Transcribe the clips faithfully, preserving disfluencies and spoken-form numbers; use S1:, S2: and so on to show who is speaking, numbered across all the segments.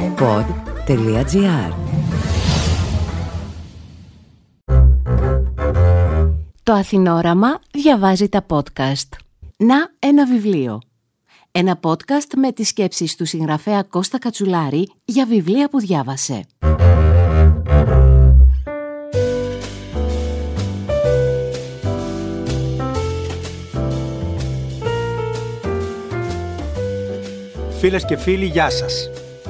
S1: pod τελεία gr. Το Αθηνόραμα διαβάζει τα podcast. Να ένα βιβλίο. Ένα podcast με τις σκέψεις του συγγραφέα Κώστα Κατσουλάρη για βιβλία που διάβασε.
S2: Φίλες και φίλοι, γεια σας.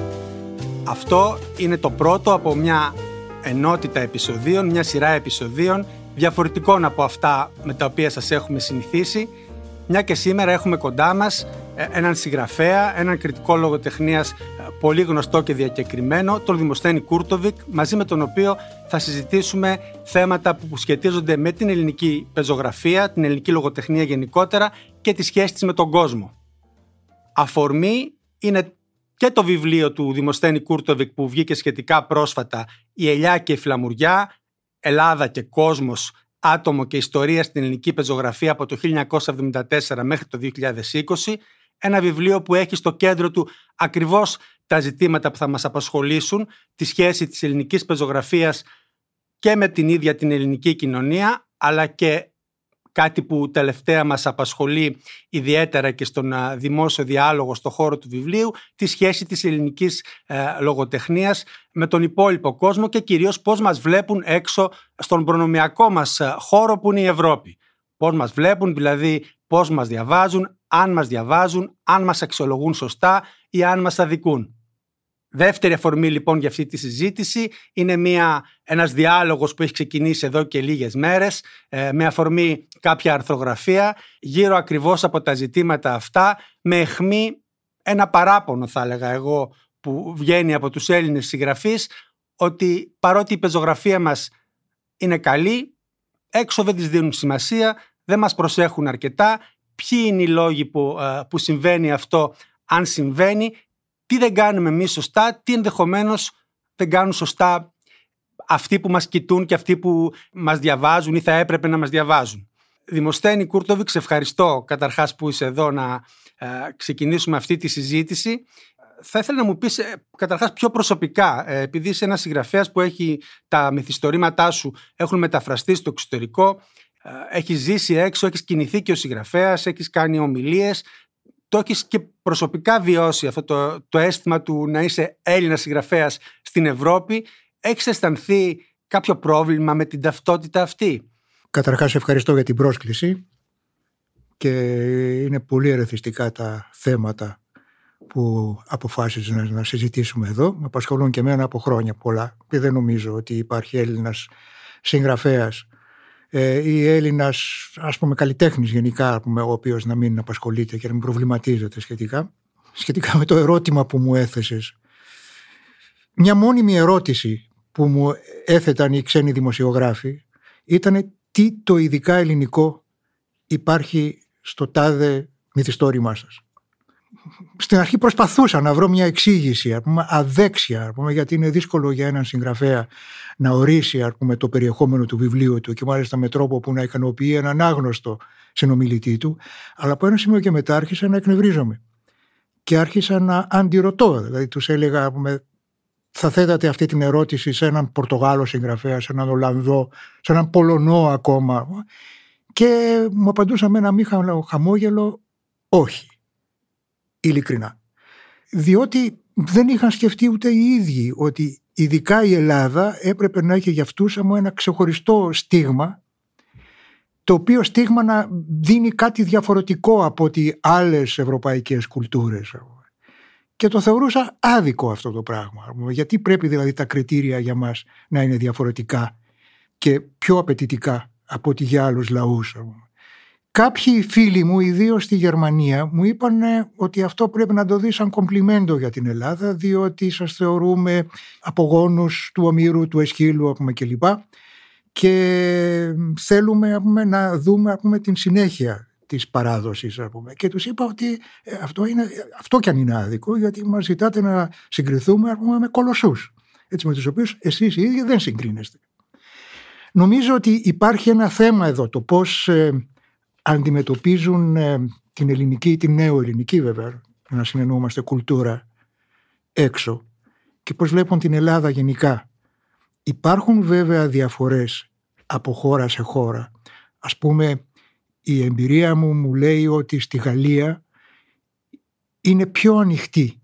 S2: Αυτό είναι το πρώτο από μια ενότητα επεισοδίων, μια σειρά επεισοδίων διαφορετικών από αυτά με τα οποία σας έχουμε συνηθίσει, μια και σήμερα έχουμε κοντά μας έναν συγγραφέα, έναν κριτικό λογοτεχνίας πολύ γνωστό και διακεκριμένο, τον Δημοσθένη Κούρτοβικ, μαζί με τον οποίο θα συζητήσουμε θέματα που σχετίζονται με την ελληνική πεζογραφία, την ελληνική λογοτεχνία γενικότερα και τη σχέση της με τον κόσμο. Αφορμή είναι και το βιβλίο του Δημοσθένη Κούρτοβικ που βγήκε σχετικά πρόσφατα, «Η ελιά και η φλαμουριά, Ελλάδα και κόσμος, άτομο και ιστορία στην ελληνική πεζογραφία από το χίλια εννιακόσια εβδομήντα τέσσερα μέχρι το δύο χιλιάδες είκοσι», ένα βιβλίο που έχει στο κέντρο του ακριβώς τα ζητήματα που θα μας απασχολήσουν, τη σχέση της ελληνικής πεζογραφίας και με την ίδια την ελληνική κοινωνία, αλλά και κάτι που τελευταία μας απασχολεί ιδιαίτερα και στον δημόσιο διάλογο στον χώρο του βιβλίου, τη σχέση της ελληνικής ε, λογοτεχνίας με τον υπόλοιπο κόσμο και κυρίως πώς μας βλέπουν έξω στον προνομιακό μας χώρο που είναι η Ευρώπη. Πώς μας βλέπουν, δηλαδή πώς μας διαβάζουν, αν μας διαβάζουν, αν μας αξιολογούν σωστά ή αν μας αδικούν. Δεύτερη αφορμή λοιπόν για αυτή τη συζήτηση είναι μια, ένας διάλογος που έχει ξεκινήσει εδώ και λίγες μέρες ε, με αφορμή κάποια αρθρογραφία γύρω ακριβώς από τα ζητήματα αυτά, με αιχμή ένα παράπονο θα έλεγα εγώ που βγαίνει από τους Έλληνες συγγραφείς, ότι παρότι η πεζογραφία μας είναι καλή, έξω δεν της δίνουν σημασία, δεν μας προσέχουν αρκετά. Ποιοι είναι οι λόγοι που, ε, που συμβαίνει αυτό, αν συμβαίνει, τι δεν κάνουμε εμείς σωστά, τι ενδεχομένως δεν κάνουν σωστά αυτοί που μας κοιτούν και αυτοί που μας διαβάζουν ή θα έπρεπε να μας διαβάζουν. Δημοσθένη Κούρτοβικ, σε ευχαριστώ καταρχάς που είσαι εδώ να ε, ξεκινήσουμε αυτή τη συζήτηση. Θα ήθελα να μου πεις ε, καταρχάς πιο προσωπικά, ε, επειδή είσαι ένας συγγραφέας που έχει τα μυθιστορήματά σου έχουν μεταφραστεί στο εξωτερικό, ε, έχεις ζήσει έξω, έχεις κινηθεί και ο συγγραφέας, έχεις κάνει ομιλίες. Το έχεις και προσωπικά βιώσει αυτό το, το αίσθημα του να είσαι Έλληνας συγγραφέας στην Ευρώπη. Έχεις αισθανθεί κάποιο πρόβλημα με την ταυτότητα αυτή?
S3: Καταρχάς ευχαριστώ για την πρόσκληση και είναι πολύ ερεθιστικά τα θέματα που αποφάσιζε να, να συζητήσουμε εδώ. Με απασχολούν και εμένα από χρόνια πολλά και δεν νομίζω ότι υπάρχει Έλληνας συγγραφέας ή Έλληνας, ας πούμε, καλλιτέχνης γενικά, πούμε, ο οποίος να μην απασχολείται και να μην προβληματίζεται σχετικά. Σχετικά με το ερώτημα που μου έθεσες. Μια μόνιμη ερώτηση που μου έθεταν οι ξένοι δημοσιογράφοι ήταν τι το ειδικά ελληνικό υπάρχει στο τάδε μυθιστόρημά σας. Στην αρχή προσπαθούσα να βρω μια εξήγηση, ας πούμε, αδέξια, ας πούμε, γιατί είναι δύσκολο για έναν συγγραφέα να ορίσει, ας πούμε, το περιεχόμενο του βιβλίου του και μάλιστα με τρόπο που να ικανοποιεί έναν άγνωστο συνομιλητή του. Αλλά από ένα σημείο και μετά άρχισα να εκνευρίζομαι και άρχισα να αντιρωτώ. Δηλαδή τους έλεγα, ας πούμε, θα θέτατε αυτή την ερώτηση σε έναν Πορτογάλο συγγραφέα, σε έναν Ολλανδό, σε έναν Πολωνό ακόμα, και μου απαντούσαν με ένα μη χαμόγελο όχι. Ειλικρινά. Διότι δεν είχαν σκεφτεί ούτε οι ίδιοι ότι ειδικά η Ελλάδα έπρεπε να έχει για αυτούς ένα ξεχωριστό στίγμα, το οποίο στίγμα να δίνει κάτι διαφορετικό από ότι άλλες ευρωπαϊκές κουλτούρες. Και το θεωρούσα άδικο αυτό το πράγμα. Γιατί πρέπει δηλαδή τα κριτήρια για μας να είναι διαφορετικά και πιο απαιτητικά από ότι για άλλους λαούς? Κάποιοι φίλοι μου, ιδίως στη Γερμανία, μου είπαν ότι αυτό πρέπει να το δει σαν κομπλιμέντο για την Ελλάδα, διότι σας θεωρούμε απογόνους του Ομήρου, του Αισχύλου κλπ. Και θέλουμε πούμε, να δούμε πούμε, την συνέχεια της παράδοσης. Πούμε. Και τους είπα ότι αυτό, είναι, αυτό κι αν είναι άδικο, γιατί μας ζητάτε να συγκριθούμε πούμε, με κολοσσούς, έτσι, με τους οποίους εσείς οι ίδιοι δεν συγκρίνεστε. Νομίζω ότι υπάρχει ένα θέμα εδώ, το πώς ε, αντιμετωπίζουν ε, την ελληνική, την νέο ελληνική βέβαια, να συνεννοούμαστε κουλτούρα έξω, και πώς βλέπουν την Ελλάδα γενικά. Υπάρχουν βέβαια διαφορές από χώρα σε χώρα. Ας πούμε, η εμπειρία μου μου λέει ότι στη Γαλλία είναι πιο ανοιχτή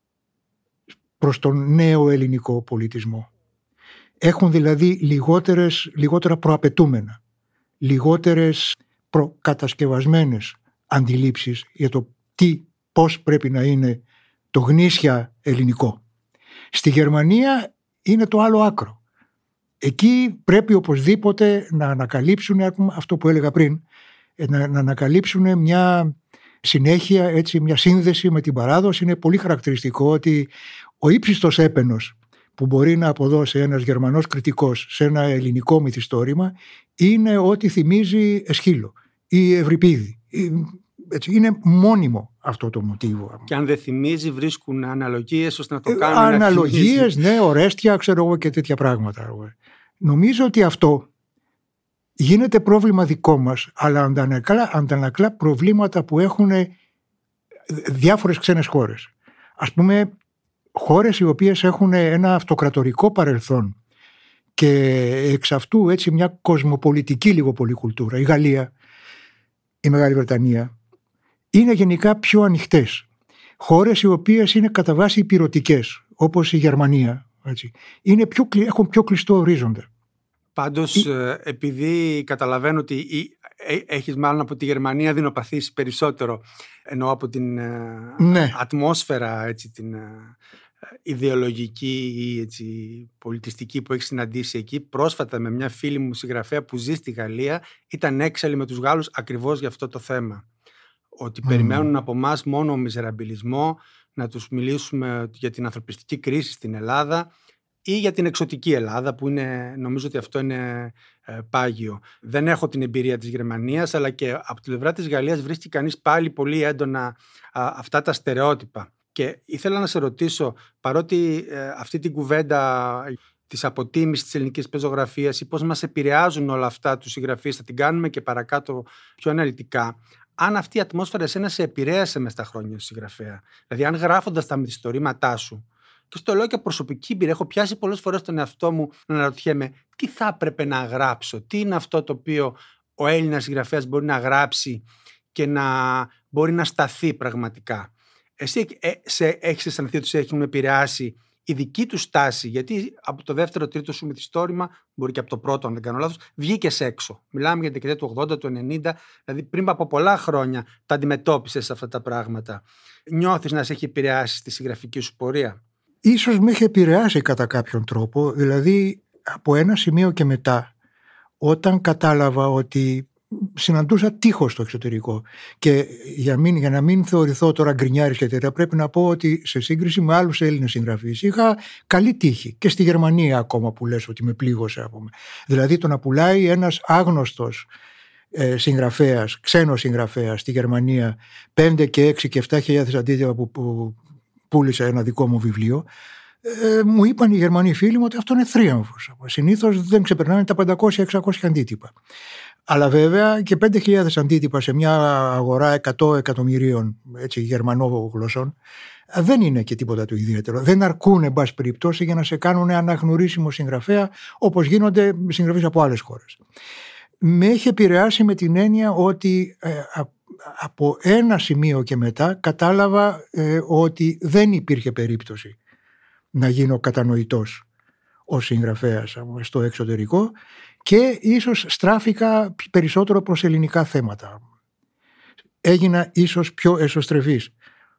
S3: προς τον νέο ελληνικό πολιτισμό. Έχουν δηλαδή λιγότερες, λιγότερα προαπαιτούμενα, λιγότερες προκατασκευασμένες αντιλήψεις για το τι, πώς πρέπει να είναι το γνήσια ελληνικό. Στη Γερμανία είναι το άλλο άκρο. Εκεί πρέπει οπωσδήποτε να ανακαλύψουν αυτό που έλεγα πριν, να, να ανακαλύψουν μια συνέχεια, έτσι, μια σύνδεση με την παράδοση. Είναι πολύ χαρακτηριστικό ότι ο ύψιστος έπαινος που μπορεί να αποδώσει ένας Γερμανός κριτικός σε ένα ελληνικό μυθιστόρημα είναι ότι θυμίζει Εσχύλο ή Ευρυπίδη. Έτσι, είναι μόνιμο αυτό το μοτίβο.
S2: Και αν δεν θυμίζει, βρίσκουν αναλογίες ώστε να το κάνουν.
S3: Αναλογίες, ναι, Ορέστια, ξέρω εγώ, και τέτοια πράγματα. Νομίζω ότι αυτό γίνεται πρόβλημα δικό μας, αλλά αντανακλά, αντανακλά προβλήματα που έχουν διάφορες ξένες χώρες. Ας πούμε, χώρες οι οποίες έχουν ένα αυτοκρατορικό παρελθόν και εξ αυτού έτσι μια κοσμοπολιτική λίγο πολύ κουλτούρα. Η Γαλλία, η Μεγάλη Βρετανία είναι γενικά πιο ανοιχτές. Χώρες οι οποίες είναι κατά βάση υπηρωτικές, όπως η Γερμανία, έτσι, είναι πιο, έχουν πιο κλειστό ορίζοντα.
S2: Πάντως, η... επειδή καταλαβαίνω ότι έχεις μάλλον από τη Γερμανία δεινοπαθήσει περισσότερο, ενώ από την ναι. ατμόσφαιρα, έτσι, την ιδεολογική ή έτσι, πολιτιστική που έχει συναντήσει εκεί. Πρόσφατα με μια φίλη μου συγγραφέα που ζει στη Γαλλία, ήταν έξαλλη με τους Γάλλους ακριβώς για αυτό το θέμα. Ότι mm. περιμένουν από εμάς μόνο μιζεραμπιλισμό, να τους μιλήσουμε για την ανθρωπιστική κρίση στην Ελλάδα ή για την εξωτική Ελλάδα, που είναι, νομίζω ότι αυτό είναι ε, πάγιο. Δεν έχω την εμπειρία της Γερμανίας, αλλά και από τη πλευρά της Γαλλίας βρίσκει κανείς πάλι πολύ έντονα α, αυτά τα στερεότυπα. Και ήθελα να σε ρωτήσω, παρότι ε, αυτή την κουβέντα της αποτίμησης της ελληνικής πεζογραφίας ή πώς μας επηρεάζουν όλα αυτά τους συγγραφείς, θα την κάνουμε και παρακάτω πιο αναλυτικά, αν αυτή η ατμόσφαιρα εσένα σε επηρέασε μες στα χρόνια του συγγραφέα. Δηλαδή, αν γράφοντας τα μυθιστορήματά σου, και στο λέω και προσωπική εμπειρία, έχω πιάσει πολλές φορές τον εαυτό μου να αναρωτιέμαι τι θα έπρεπε να γράψω, τι είναι αυτό το οποίο ο Έλληνας συγγραφέας μπορεί να γράψει και να μπορεί να σταθεί πραγματικά. Εσύ ε, σε, έχεις αισθανθεί ότι σε έχουν επηρεάσει η δική του στάση, γιατί από το δεύτερο τρίτο σου μυθιστόρημα, μπορεί και από το πρώτο αν δεν κάνω λάθος, βγήκες έξω. Μιλάμε για την δεκαετία του ογδόντα, του ενενήντα, δηλαδή πριν από πολλά χρόνια τα αντιμετώπισες αυτά τα πράγματα. Νιώθεις να σε έχει επηρεάσει στη συγγραφική σου πορεία?
S3: Ίσως με έχει επηρεάσει κατά κάποιον τρόπο, δηλαδή από ένα σημείο και μετά, όταν κατάλαβα ότι συναντούσα τείχος στο εξωτερικό και για, μην, για να μην θεωρηθώ τώρα γκρινιάρης και τέτοια, πρέπει να πω ότι σε σύγκριση με άλλους Έλληνες συγγραφείς είχα καλή τύχη και στη Γερμανία ακόμα που λες ότι με πλήγωσε από με. Δηλαδή το να πουλάει ένας άγνωστος ε, συγγραφέας, ξένος συγγραφέας στη Γερμανία πέντε και έξι και επτά χιλιάδες αντίτυπα που, που πούλησε ένα δικό μου βιβλίο, ε, μου είπαν οι Γερμανοί φίλοι μου ότι αυτό είναι θρίαμβος. Συνήθως δεν ξεπερνάνε τα πεντακόσια εξακόσια αντίτυπα. Αλλά βέβαια και πέντε χιλιάδες αντίτυπα σε μια αγορά εκατό εκατομμυρίων έτσι, γερμανόγλωσσων δεν είναι και τίποτα το ιδιαίτερο. Δεν αρκούν, εν πάση περιπτώσει, για να σε κάνουν αναγνωρίσιμο συγγραφέα όπως γίνονται συγγραφείς από άλλες χώρες. Με έχει επηρεάσει με την έννοια ότι ε, από ένα σημείο και μετά κατάλαβα ε, ότι δεν υπήρχε περίπτωση να γίνω κατανοητός ως συγγραφέας στο εξωτερικό και ίσως στράφηκα περισσότερο προς ελληνικά θέματα. Έγινα ίσως πιο εσωστρεφής.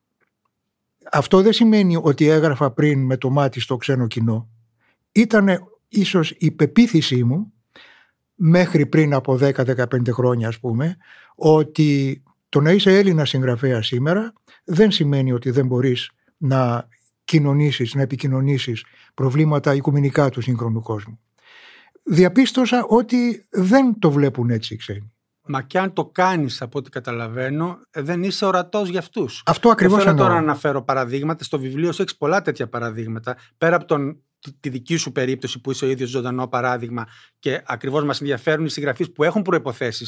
S3: Αυτό δεν σημαίνει ότι έγραφα πριν με το μάτι στο ξένο κοινό. Ήτανε ίσως η πεποίθησή μου μέχρι πριν από δέκα με δεκαπέντε χρόνια ας πούμε, ότι το να είσαι Έλληνας συγγραφέα σήμερα δεν σημαίνει ότι δεν μπορείς να κοινωνήσεις, να επικοινωνήσεις προβλήματα οικουμενικά του σύγχρονου κόσμου. Διαπίστωσα ότι δεν το βλέπουν έτσι οι ξένοι.
S2: Μα και αν το κάνεις από ό,τι καταλαβαίνω, δεν είσαι ορατός για αυτούς.
S3: Αυτό ακριβώς
S2: εννοώ.
S3: Θέλω
S2: τώρα να αναφέρω παραδείγματα. Στο βιβλίο σου έχεις πολλά τέτοια παραδείγματα. Πέρα από τον, τη δική σου περίπτωση που είσαι ο ίδιος ζωντανό παράδειγμα και ακριβώς μας ενδιαφέρουν οι συγγραφείς που έχουν προϋποθέσεις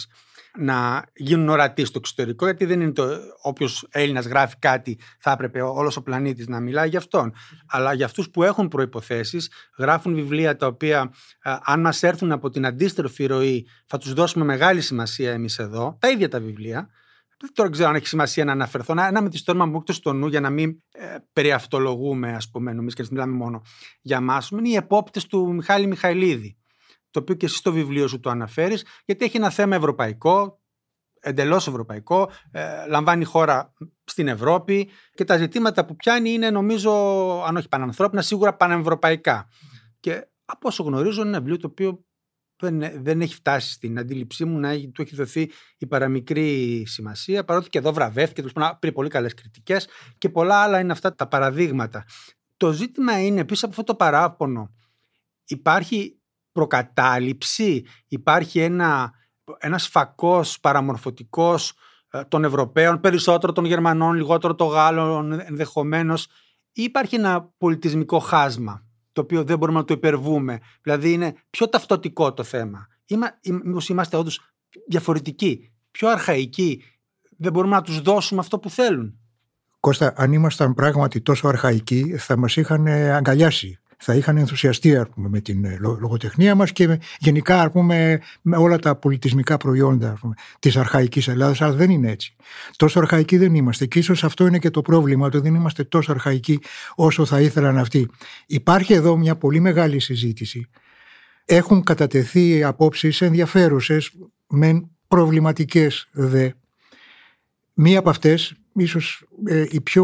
S2: να γίνουν ορατοί στο εξωτερικό, γιατί δεν είναι το όποιος Έλληνας γράφει κάτι θα έπρεπε όλος ο πλανήτης να μιλάει για αυτόν. Αλλά για αυτούς που έχουν προϋποθέσεις, γράφουν βιβλία τα οποία αν μας έρθουν από την αντίστροφη ροή θα τους δώσουμε μεγάλη σημασία εμείς εδώ, τα ίδια τα βιβλία. Δεν τώρα ξέρω αν έχει σημασία να αναφερθώ. Ένα με τη στόρμα μου έκτος στο νου για να μην ε, περιαυτολογούμε, ας πούμε, νομίζω και να μιλάμε μόνο για εμάς, είναι οι επόπτες του Μιχάλη Μιχαηλίδη. Το οποίο και εσύ στο βιβλίο σου το αναφέρεις, γιατί έχει ένα θέμα ευρωπαϊκό, εντελώς ευρωπαϊκό, ε, λαμβάνει χώρα στην Ευρώπη και τα ζητήματα που πιάνει είναι, νομίζω, αν όχι πανανθρώπινα, σίγουρα πανευρωπαϊκά. Και από όσο γνωρίζω, είναι ένα βιβλίο το οποίο δεν, δεν έχει φτάσει στην αντίληψή μου να έχει, του έχει δοθεί η παραμικρή σημασία, παρότι και εδώ βραβεύτηκε, πήρε πολύ καλές κριτικές και πολλά άλλα είναι αυτά τα παραδείγματα. Το ζήτημα είναι, πίσω από αυτό το παράπονο, υπάρχει προκατάληψη, υπάρχει ένα, ένας φακός παραμορφωτικός ε, των Ευρωπαίων, περισσότερο των Γερμανών, λιγότερο των Γάλλων ενδεχομένως, ή υπάρχει ένα πολιτισμικό χάσμα το οποίο δεν μπορούμε να το υπερβούμε, δηλαδή είναι πιο ταυτοτικό το θέμα, Είμα, μήπως είμαστε όντως διαφορετικοί, πιο αρχαϊκοί, δεν μπορούμε να τους δώσουμε αυτό που θέλουν.
S3: Κώστα, αν ήμασταν πράγματι τόσο αρχαϊκοί θα μας είχαν αγκαλιάσει. Θα είχαν ενθουσιαστεί, ας πούμε, με την λογοτεχνία μας και γενικά, ας πούμε, με όλα τα πολιτισμικά προϊόντα, ας πούμε, της αρχαϊκής Ελλάδας, αλλά δεν είναι έτσι. Τόσο αρχαϊκοί δεν είμαστε και ίσως αυτό είναι και το πρόβλημα, ότι δεν είμαστε τόσο αρχαϊκοί όσο θα ήθελαν αυτοί. Υπάρχει εδώ μια πολύ μεγάλη συζήτηση. Έχουν κατατεθεί απόψεις ενδιαφέρουσες, μεν προβληματικές δε. Μία από αυτές, ίσως ε, η πιο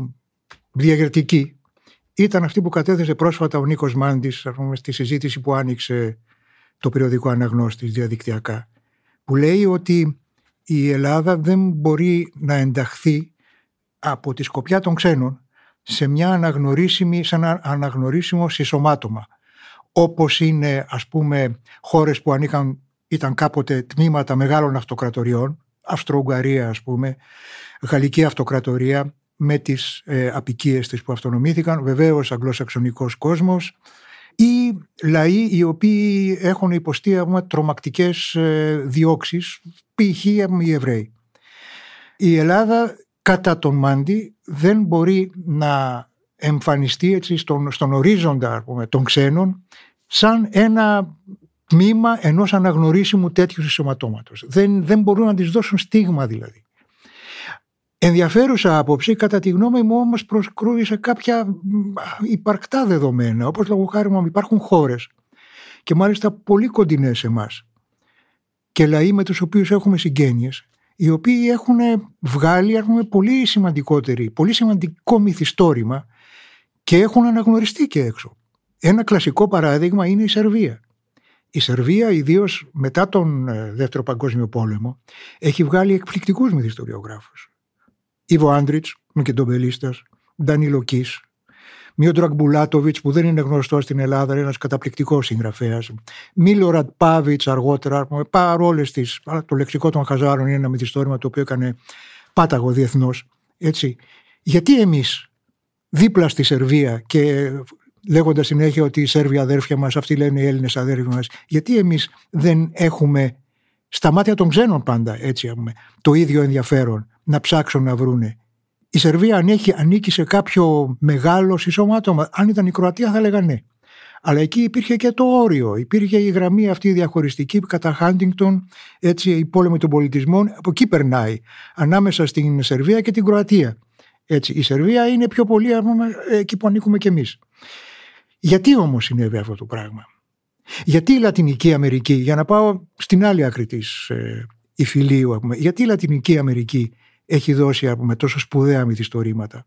S3: διαγερτική, ήταν αυτή που κατέθεσε πρόσφατα ο Νίκος Μάντης, ας πούμε, στη συζήτηση που άνοιξε το περιοδικό Αναγνώστης διαδικτυακά, που λέει ότι η Ελλάδα δεν μπορεί να ενταχθεί από τη σκοπιά των ξένων σε μια αναγνωρίσιμη, σε ένα αναγνωρίσιμο συσσωμάτωμα, όπως είναι, ας πούμε, χώρες που ανήκαν, ήταν κάποτε τμήματα μεγάλων αυτοκρατοριών, Αυστρο-Ουγγαρία, ας πούμε, Γαλλική Αυτοκρατορία, με τις ε, απικίες της που αυτονομήθηκαν, βεβαίως αγγλοσαξονικός κόσμος, ή λαοί οι οποίοι έχουν υποστεί τρομακτικές ε, διώξεις, π.χ. οι Εβραίοι. Η Ελλάδα κατά τον Μάντη δεν μπορεί να εμφανιστεί έτσι στον, στον ορίζοντα, πούμε, των ξένων σαν ένα τμήμα ενός αναγνωρίσιμου τέτοιου συσσωματώματος. Δεν, δεν μπορούν να της δώσουν στίγμα δηλαδή. Ενδιαφέρουσα άποψη, κατά τη γνώμη μου, όμως προσκρούει σε κάποια υπαρκτά δεδομένα, όπως λόγω χάρη μου υπάρχουν χώρες και μάλιστα πολύ κοντινές σε εμάς και λαοί με τους οποίους έχουμε συγγένειες, οι οποίοι έχουν βγάλει, πούμε, πολύ σημαντικότερη, πολύ σημαντικό μυθιστόρημα και έχουν αναγνωριστεί και έξω. Ένα κλασικό παράδειγμα είναι η Σερβία. Η Σερβία, ιδίως μετά τον Δεύτερο Παγκόσμιο Πόλεμο, έχει βγάλει εκπληκτικούς μυθιστοριογράφους. Ιβο Άντριτς, Μικεντομπελίστας, Ντανίλο Κις, Μιόντρακ Μπουλάτοβιτς, που δεν είναι γνωστός στην Ελλάδα, είναι ένας καταπληκτικός συγγραφέας, Μίλοραντ Πάβιτς αργότερα, παρόλες τις, το λεξικό των Χαζάρων είναι ένα μυθιστόρημα το οποίο έκανε πάταγο διεθνώς. Έτσι. Γιατί εμείς δίπλα στη Σερβία και λέγοντας συνέχεια ότι οι Σέρβοι αδέρφια μας, αυτοί λένε οι Έλληνες αδέρφια μας, γιατί εμείς δεν έχουμε στα μάτια των ξένων πάντα, έτσι, το ίδιο ενδιαφέρον να ψάξουν να βρούνε. Η Σερβία ανήκει, ανήκει σε κάποιο μεγάλο συσσωμάτωμα. Αν ήταν η Κροατία θα λέγανε ναι. Αλλά εκεί υπήρχε και το όριο. Υπήρχε η γραμμή αυτή διαχωριστική κατά Χάντιγκτον, έτσι, η πόλεμη των πολιτισμών. Από εκεί περνάει. Ανάμεσα στην Σερβία και την Κροατία. Έτσι, η Σερβία είναι πιο πολύ εκεί που ανήκουμε κι εμείς. Γιατί όμως συνέβη αυτό το πράγμα? Γιατί η Λατινική Αμερική, για να πάω στην άλλη άκρη της ε, υφηλίου, γιατί η Λατινική Αμερική έχει δώσει, πούμε, τόσο σπουδαία μυθιστορήματα?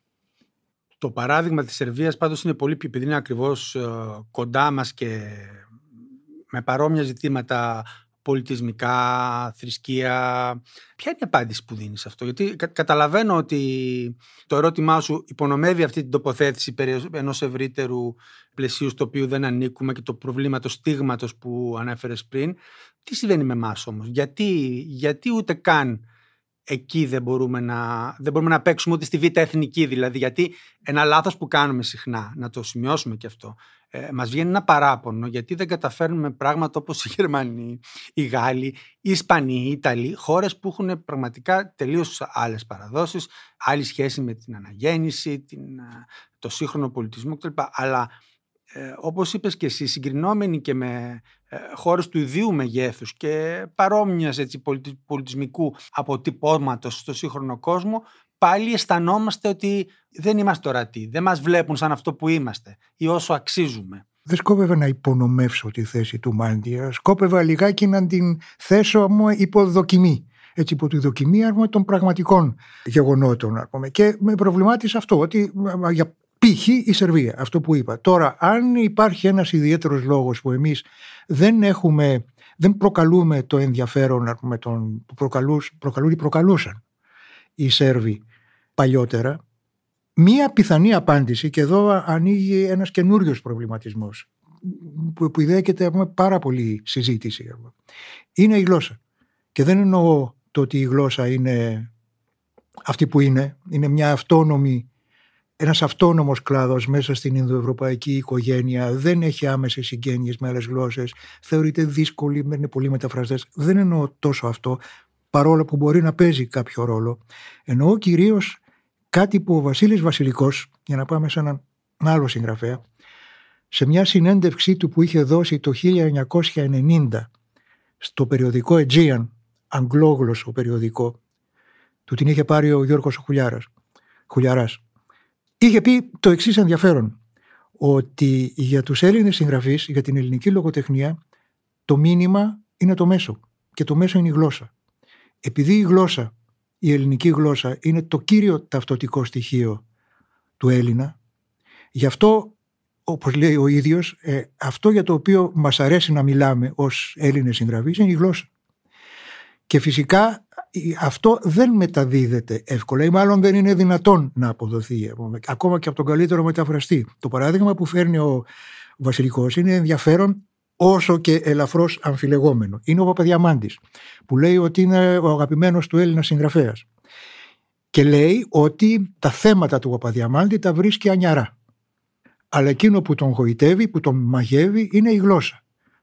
S2: Το παράδειγμα της Σερβίας πάντως είναι πολύ πιο, επειδή είναι ακριβώς ε, κοντά μας και με παρόμοια ζητήματα πολιτισμικά, θρησκεία. Ποια είναι η απάντηση που δίνεις σε αυτό? Γιατί κα, καταλαβαίνω ότι το ερώτημά σου υπονομεύει αυτή την τοποθέτηση περί ενός ευρύτερου πλαισίου στο οποίο δεν ανήκουμε και το προβλήματος στίγματος που ανέφερες πριν. Τι συμβαίνει με εμάς όμως? Γιατί, γιατί ούτε καν εκεί δεν μπορούμε να, δεν μπορούμε να παίξουμε ούτε στη β' εθνική δηλαδή, γιατί ένα λάθος που κάνουμε συχνά, να το σημειώσουμε και αυτό, ε, μας βγαίνει ένα παράπονο γιατί δεν καταφέρνουμε πράγματα όπως οι Γερμανοί, οι Γάλλοι, οι Ισπανοί, οι Ιταλοί, χώρες που έχουν πραγματικά τελείως άλλες παραδόσεις, άλλη σχέση με την αναγέννηση, την, το σύγχρονο πολιτισμό κτλ. Αλλά ε, όπως είπες και εσύ, συγκρινόμενοι και με ε, χώρες του ιδίου μεγέθους και παρόμοιας έτσι, πολιτι, πολιτισμικού αποτυπώματος στο σύγχρονο κόσμο, πάλι αισθανόμαστε ότι δεν είμαστε ορατοί, δεν μας βλέπουν σαν αυτό που είμαστε ή όσο αξίζουμε.
S3: Δεν σκόπευα να υπονομεύσω τη θέση του Μάντια, σκόπευα λιγάκι να την θέσω υπό δοκιμή. Έτσι, υπό τη δοκιμή των πραγματικών γεγονότων. Και με προβλημάτισε αυτό, ότι για π.χ. η Σερβία, αυτό που είπα. Τώρα, αν υπάρχει ένας ιδιαίτερος λόγος που εμείς δεν έχουμε, δεν προκαλούμε το ενδιαφέρον με τον, που προκαλούν ή προκαλούσαν οι Σέρβοι παλιότερα, μία πιθανή απάντηση, και εδώ ανοίγει ένας καινούριος προβληματισμός, που, που ιδέεται πάρα πολύ συζήτηση, είναι η γλώσσα. Και δεν εννοώ το ότι η γλώσσα είναι αυτή που είναι, είναι μια αυτόνομη, ένας αυτόνομος κλάδος μέσα στην Ινδοευρωπαϊκή οικογένεια, δεν έχει άμεσες συγγένειες με άλλες γλώσσες, θεωρείται δύσκολη, είναι πολλοί μεταφραστές. Δεν εννοώ τόσο αυτό, παρόλο που μπορεί να παίζει κάποιο ρόλο. Εννοώ κυρίως κάτι που ο Βασίλης Βασιλικός, για να πάμε σε έναν άλλο συγγραφέα, σε μια συνέντευξή του που είχε δώσει το χίλια εννιακόσια ενενήντα στο περιοδικό Aegean, αγγλόγλωσσο περιοδικό, του την είχε πάρει ο Γιώργος Χουλιάρας, Χουλιαράς. Είχε πει το εξής ενδιαφέρον, ότι για τους Έλληνες συγγραφείς, για την ελληνική λογοτεχνία, το μήνυμα είναι το μέσο και το μέσο είναι η γλώσσα. Επειδή η γλώσσα, η ελληνική γλώσσα, είναι το κύριο ταυτοτικό στοιχείο του Έλληνα, γι' αυτό, όπως λέει ο ίδιος, ε, αυτό για το οποίο μας αρέσει να μιλάμε ως Έλληνες συγγραφείς είναι η γλώσσα. Και φυσικά αυτό δεν μεταδίδεται εύκολα ή μάλλον δεν είναι δυνατόν να αποδοθεί ακόμα και από τον καλύτερο μεταφραστή. Το παράδειγμα που φέρνει ο Βασιλικός είναι ενδιαφέρον όσο και ελαφρώς αμφιλεγόμενο. Είναι ο Παπαδιαμάντης που λέει ότι είναι ο αγαπημένος του Έλληνα συγγραφέας και λέει ότι τα θέματα του Παπαδιαμάντη τα βρίσκει ανιαρά, αλλά εκείνο που τον γοητεύει, που τον μαγεύει είναι η γλώσσα.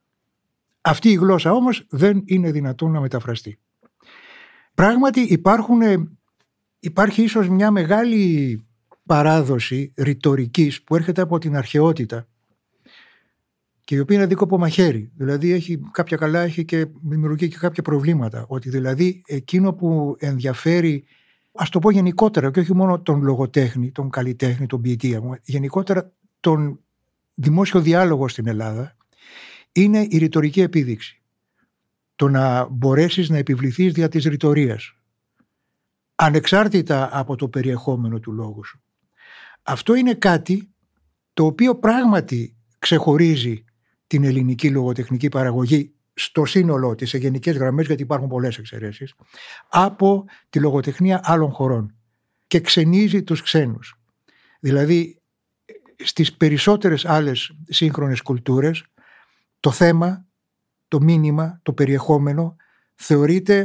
S3: Αυτή η γλώσσα όμως δεν είναι δυνατόν να μεταφραστεί. Πράγματι υπάρχουν, υπάρχει ίσως μια μεγάλη παράδοση ρητορικής που έρχεται από την αρχαιότητα και η οποία είναι δίκοπο μαχαίρι. Δηλαδή έχει κάποια καλά, έχει και δημιουργεί και κάποια προβλήματα. Ότι δηλαδή εκείνο που ενδιαφέρει, ας το πω γενικότερα, και όχι μόνο τον λογοτέχνη, τον καλλιτέχνη, τον ποιητή, γενικότερα τον δημόσιο διάλογο στην Ελλάδα, είναι η ρητορική επίδειξη. Το να μπορέσεις να επιβληθείς δια της ρητορίας, ανεξάρτητα από το περιεχόμενο του λόγου σου. Αυτό είναι κάτι το οποίο πράγματι ξεχωρίζει την ελληνική λογοτεχνική παραγωγή στο σύνολό της, σε γενικές γραμμές, γιατί υπάρχουν πολλές εξαιρέσεις, από τη λογοτεχνία άλλων χωρών και ξενίζει τους ξένους. Δηλαδή, στις περισσότερες άλλες σύγχρονες κουλτούρες, το θέμα, το μήνυμα, το περιεχόμενο θεωρείται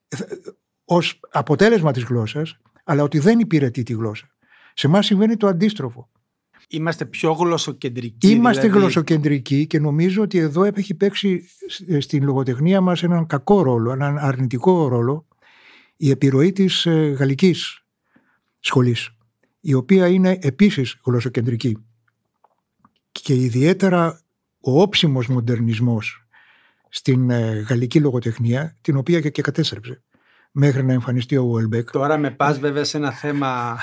S3: ως αποτέλεσμα της γλώσσας, αλλά ότι δεν υπηρετεί τη γλώσσα. Σε εμάς συμβαίνει το αντίστροφο.
S2: Είμαστε πιο γλωσσοκεντρικοί.
S3: Είμαστε
S2: δηλαδή...
S3: γλωσσοκεντρικοί και νομίζω ότι εδώ έχει παίξει στην λογοτεχνία μας έναν κακό ρόλο, έναν αρνητικό ρόλο, η επιρροή της γαλλικής σχολής, η οποία είναι επίσης γλωσσοκεντρική. Και ιδιαίτερα ο όψιμος μοντερνισμός στην γαλλική λογοτεχνία, την οποία και, και κατέστρεψε μέχρι να εμφανιστεί ο Ουέλμπεκ.
S2: Τώρα με πας βέβαια σε ένα θέμα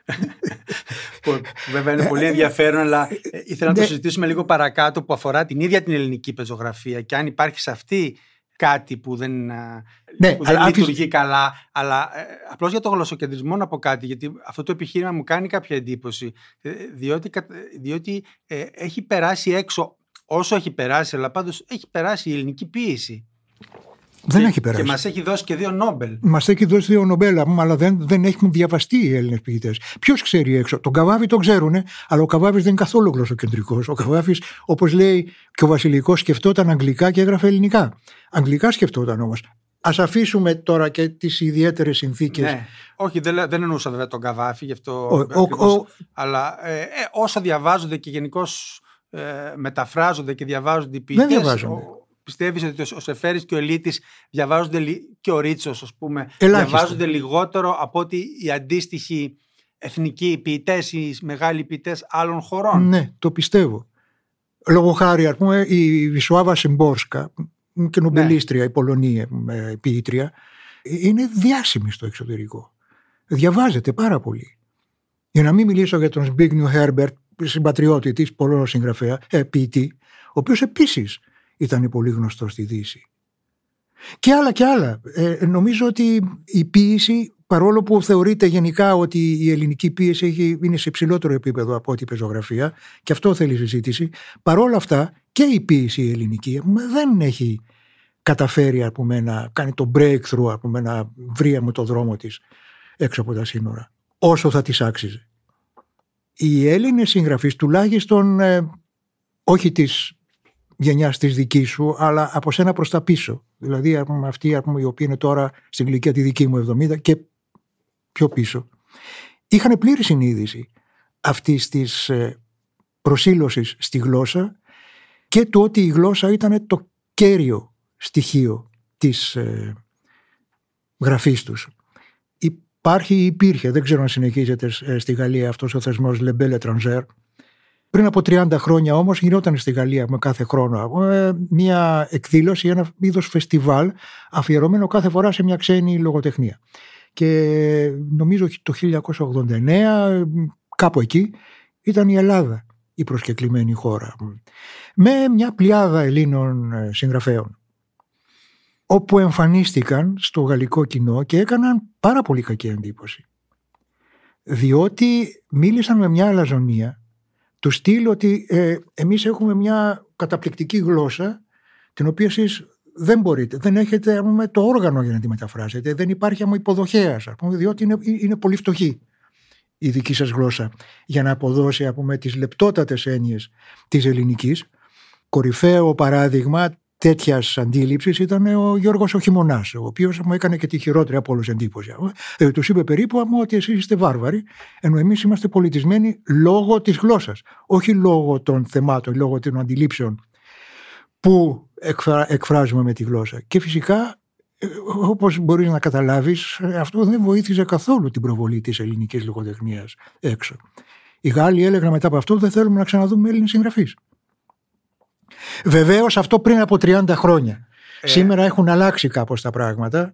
S2: που βέβαια είναι πολύ ενδιαφέρον, αλλά ήθελα να το συζητήσουμε λίγο παρακάτω, που αφορά την ίδια την ελληνική πεζογραφία και αν υπάρχει σε αυτή κάτι που δεν, ναι, που δεν λειτουργεί άφης... καλά. Αλλά ε, απλώς για το γλωσσοκεντρισμό να πω κάτι, γιατί αυτό το επιχείρημα μου κάνει κάποια εντύπωση, διότι, διότι ε, έχει περάσει έξω, όσο έχει περάσει, αλλά πάντως έχει περάσει η ελληνική ποίηση.
S3: Δεν
S2: και,
S3: έχει περάσει.
S2: Και μας έχει δώσει και δύο Νόμπελ.
S3: Μας έχει δώσει δύο Νόμπελ, αλλά δεν, δεν έχουν διαβαστεί οι Έλληνες ποιητές. Ποιος ξέρει έξω? Τον Καβάβη τον ξέρουν, αλλά ο Καβάβης δεν είναι καθόλου γλωσσοκεντρικός. Ο Καβάβης, όπως λέει και ο Βασιλικός, σκεφτόταν αγγλικά και έγραφε ελληνικά. Αγγλικά σκεφτόταν όμως. Ας αφήσουμε τώρα και τις ιδιαίτερες συνθήκες.
S2: Ναι. Όχι, δεν, δεν εννοούσα βέβαια τον Καβάφη, γι' αυτό.
S3: Ο,
S2: ακριβώς,
S3: ο, ο,
S2: αλλά ε, ε, όσα διαβάζονται και γενικώς ε, μεταφράζονται και διαβάζονται οι ποιητές.
S3: Δεν διαβάζονται.
S2: Ο, πιστεύεις ότι ο Σεφέρης και ο Ελίτης διαβάζονται, και ο Ρίτσος, ας πούμε,
S3: ελάχιστα.
S2: Διαβάζονται λιγότερο από ότι οι αντίστοιχοι εθνικοί ποιητές, οι μεγάλοι ποιητές άλλων χωρών?
S3: Ναι, το πιστεύω. Λόγω χάρη, ας πούμε, η Βισουάβα Σιμπόρσκα, και νομπελίστρια, ναι. η Πολωνία ποιήτρια, είναι διάσημη στο εξωτερικό. Διαβάζεται πάρα πολύ. Για να μην μιλήσω για τον Σμπίγνιου Χέρμπερτ, συμπατριώτη της, Πολωνός συγγραφέα, ε, ποιητή, ο οποίος επίσης ήταν πολύ γνωστός στη Δύση. Και άλλα και άλλα. Ε, νομίζω ότι η ποίηση, παρόλο που θεωρείται γενικά ότι η ελληνική ποίηση έχει, είναι σε υψηλότερο επίπεδο από ό,τι η πεζογραφία, και αυτό θέλει συζήτηση, παρόλα αυτά και η ποίηση η ελληνική δεν έχει καταφέρει, ας πούμε, να κάνει το breakthrough, ας πούμε, να βρει με το δρόμο της έξω από τα σύνορα, όσο θα της άξιζε. Οι Έλληνες συγγραφείς, τουλάχιστον ε, όχι της γενιάς της δικής σου, αλλά από σένα προς τα πίσω, δηλαδή αυτοί οι οποίοι είναι τώρα στην ηλικία τη δική μου εβδομήντα και πιο πίσω, είχαν πλήρη συνείδηση αυτής της προσήλωσης στη γλώσσα και του ότι η γλώσσα ήταν το κέριο στοιχείο της ε, γραφής τους. Υπάρχει ή υπήρχε, δεν ξέρω αν συνεχίζεται στη Γαλλία αυτός ο θεσμός Le Bel Étranger. Πριν από τριάντα χρόνια όμως γινόταν στη Γαλλία με κάθε χρόνο μια εκδήλωση, ένα είδος φεστιβάλ αφιερωμένο κάθε φορά σε μια ξένη λογοτεχνία. Και νομίζω το χίλια εννιακόσια ογδόντα εννέα, κάπου εκεί, ήταν η Ελλάδα η προσκεκλημένη χώρα, με μια πλειάδα Ελλήνων συγγραφέων, όπου εμφανίστηκαν στο γαλλικό κοινό και έκαναν πάρα πολύ κακή εντύπωση. Διότι μίλησαν με μια αλαζονία του στυλ ότι ε, εμείς έχουμε μια καταπληκτική γλώσσα την οποία εσείς δεν μπορείτε, δεν έχετε πούμε, το όργανο για να τη μεταφράσετε, δεν υπάρχει άμα υποδοχέας, πούμε, διότι είναι, είναι πολύ φτωχή η δική σας γλώσσα για να αποδώσει πούμε, τις λεπτότατες έννοιες της ελληνικής. Κορυφαίο παράδειγμα τέτοιας αντίληψης ήταν ο Γιώργος ο Χειμωνάς, ο οποίος μου έκανε και τη χειρότερη από όλους εντύπωση. Ε, τους είπε περίπου ότι εσείς είστε βάρβαροι, ενώ εμείς είμαστε πολιτισμένοι λόγω της γλώσσας, όχι λόγω των θεμάτων, λόγω των αντιλήψεων που εκφρα, εκφράζουμε με τη γλώσσα. Και φυσικά, όπως μπορείς να καταλάβεις, αυτό δεν βοήθησε καθόλου την προβολή της ελληνικής λογοτεχνίας έξω. Οι Γάλλοι έλεγαν μετά από αυτό δεν θέλουμε να ξαναδούμε Έλληνες συγγραφείς. Βεβαίως αυτό πριν από τριάντα χρόνια. Ε. Σήμερα έχουν αλλάξει κάπως τα πράγματα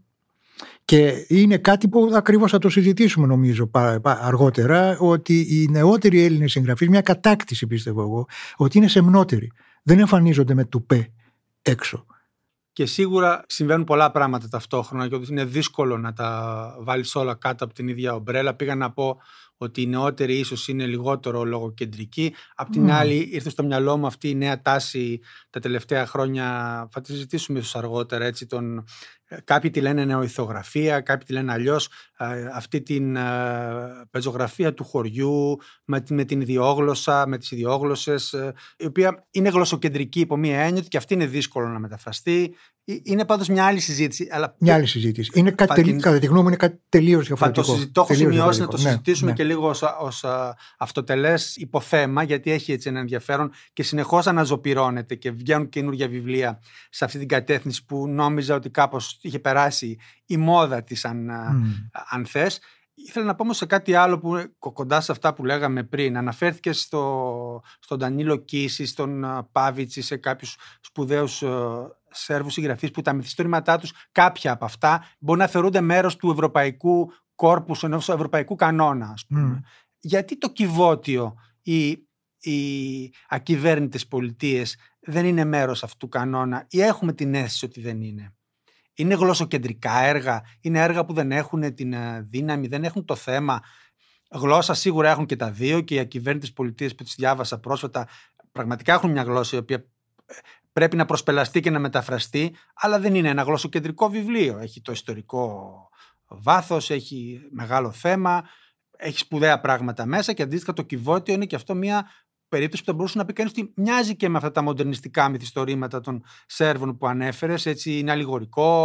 S3: και είναι κάτι που ακριβώς θα το συζητήσουμε νομίζω αργότερα, ότι οι νεότεροι Έλληνες συγγραφείς, μια κατάκτηση πιστεύω εγώ, ότι είναι σεμνότεροι. Δεν εμφανίζονται με τουπέ έξω.
S2: Και σίγουρα συμβαίνουν πολλά πράγματα ταυτόχρονα και ότι είναι δύσκολο να τα βάλεις όλα κάτω από την ίδια ομπρέλα. Πήγα να πω ότι οι νεότεροι ίσως είναι λιγότερο λογοκεντρικοί. Απ' την mm. άλλη ήρθε στο μυαλό μου αυτή η νέα τάση τα τελευταία χρόνια, θα τη συζητήσουμε ίσως αργότερα, έτσι, τον, κάποιοι τη λένε νεοηθογραφία, κάποιοι τη λένε αλλιώς, αυτή την πεζογραφία του χωριού με, με την ιδιόγλωσσα, με τις ιδιόγλωσσες, η οποία είναι γλωσσοκεντρική υπό μία έννοια και αυτή είναι δύσκολο να μεταφραστεί. Είναι πάντως μια άλλη συζήτηση. Αλλά...
S3: Μια άλλη συζήτηση. Είναι κάτι, την... Κατά τη γνώμη μου είναι κάτι τελείως διαφορετικό.
S2: Θα το, συζητώ, έχω σημειώσει να το
S3: ναι,
S2: συζητήσουμε
S3: ναι.
S2: και λίγο ως, ως αυτοτελές υποθέμα, γιατί έχει έτσι ένα ενδιαφέρον και συνεχώς αναζωπυρώνεται και βγαίνουν καινούργια βιβλία σε αυτή την κατεύθυνση που νόμιζα ότι κάπως είχε περάσει η μόδα της, αν, mm. αν θες. Ήθελα να πω όμως σε κάτι άλλο που κοντά σε αυτά που λέγαμε πριν. Αναφέρθηκε στο, στον Ντανίλο Κίση, στον Πάβιτσι, σε κάποιους σπουδαίους Σέρβους συγγραφείς που τα μυθιστόρηματά τους, κάποια από αυτά μπορεί να θεωρούνται μέρος του ευρωπαϊκού κόρπους, ενός ευρωπαϊκού κανόνα, ας πούμε. Mm. Γιατί το κυβότιο, οι, οι ακυβέρνητες πολιτείες δεν είναι μέρος αυτού του κανόνα ή έχουμε την αίσθηση ότι δεν είναι? Είναι γλωσσοκεντρικά έργα, είναι έργα που δεν έχουν την δύναμη, δεν έχουν το θέμα. Γλώσσα σίγουρα έχουν και τα δύο και οι ακυβέρνητες πολιτείες που τις διάβασα πρόσφατα πραγματικά έχουν μια γλώσσα η οποία πρέπει να προσπελαστεί και να μεταφραστεί, αλλά δεν είναι ένα γλωσσοκεντρικό βιβλίο. Έχει το ιστορικό βάθος, έχει μεγάλο θέμα, έχει σπουδαία πράγματα μέσα και αντίστοιχα το κυβότιο είναι και αυτό μια περίπτωση που θα μπορούσε να πει κανείς ότι μοιάζει και με αυτά τα μοντερνιστικά μυθιστορήματα των Σέρβων που ανέφερες, έτσι είναι αλληγορικό,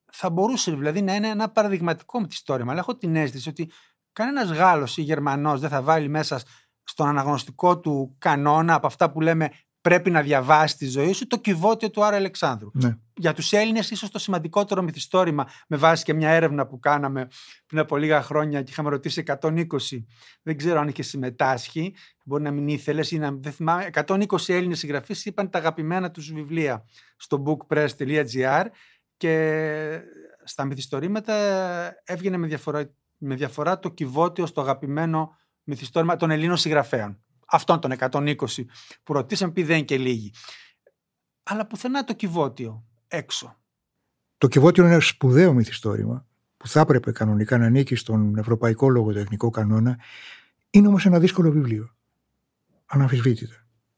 S2: θα μπορούσε δηλαδή να είναι ένα παραδειγματικό μυθιστόρημα, αλλά έχω την αίσθηση ότι κανένας Γάλλος ή Γερμανός δεν θα βάλει μέσα στον αναγνωστικό του κανόνα από αυτά που λέμε πρέπει να διαβάσει τη ζωή σου, το Κιβώτιο του Άρη Αλεξάνδρου.
S3: Ναι.
S2: Για τους Έλληνες, ίσως το σημαντικότερο μυθιστόρημα, με βάση και μια έρευνα που κάναμε πριν από λίγα χρόνια και είχαμε ρωτήσει εκατόν είκοσι, δεν ξέρω αν είχε συμμετάσχει, μπορεί να μην ήθελες ή να δεν θυμάμαι. εκατόν είκοσι Έλληνες συγγραφείς είπαν τα αγαπημένα τους βιβλία στο bookpress τελεία gr και στα μυθιστορήματα έβγαινε με διαφορά, με διαφορά το Κιβώτιο στο αγαπημένο μυθιστόρημα των Ελλήνων συγγραφέων. Αυτόν τον εκατόν είκοσι που ρωτήσαμε, πει δεν είναι και λίγοι. Αλλά πουθενά το Κιβώτιο έξω.
S3: Το Κιβώτιο είναι ένα σπουδαίο μυθιστόρημα που θα έπρεπε κανονικά να ανήκει στον Ευρωπαϊκό Λογοτεχνικό Κανόνα. Είναι όμως ένα δύσκολο βιβλίο. Αναμφισβήτητα.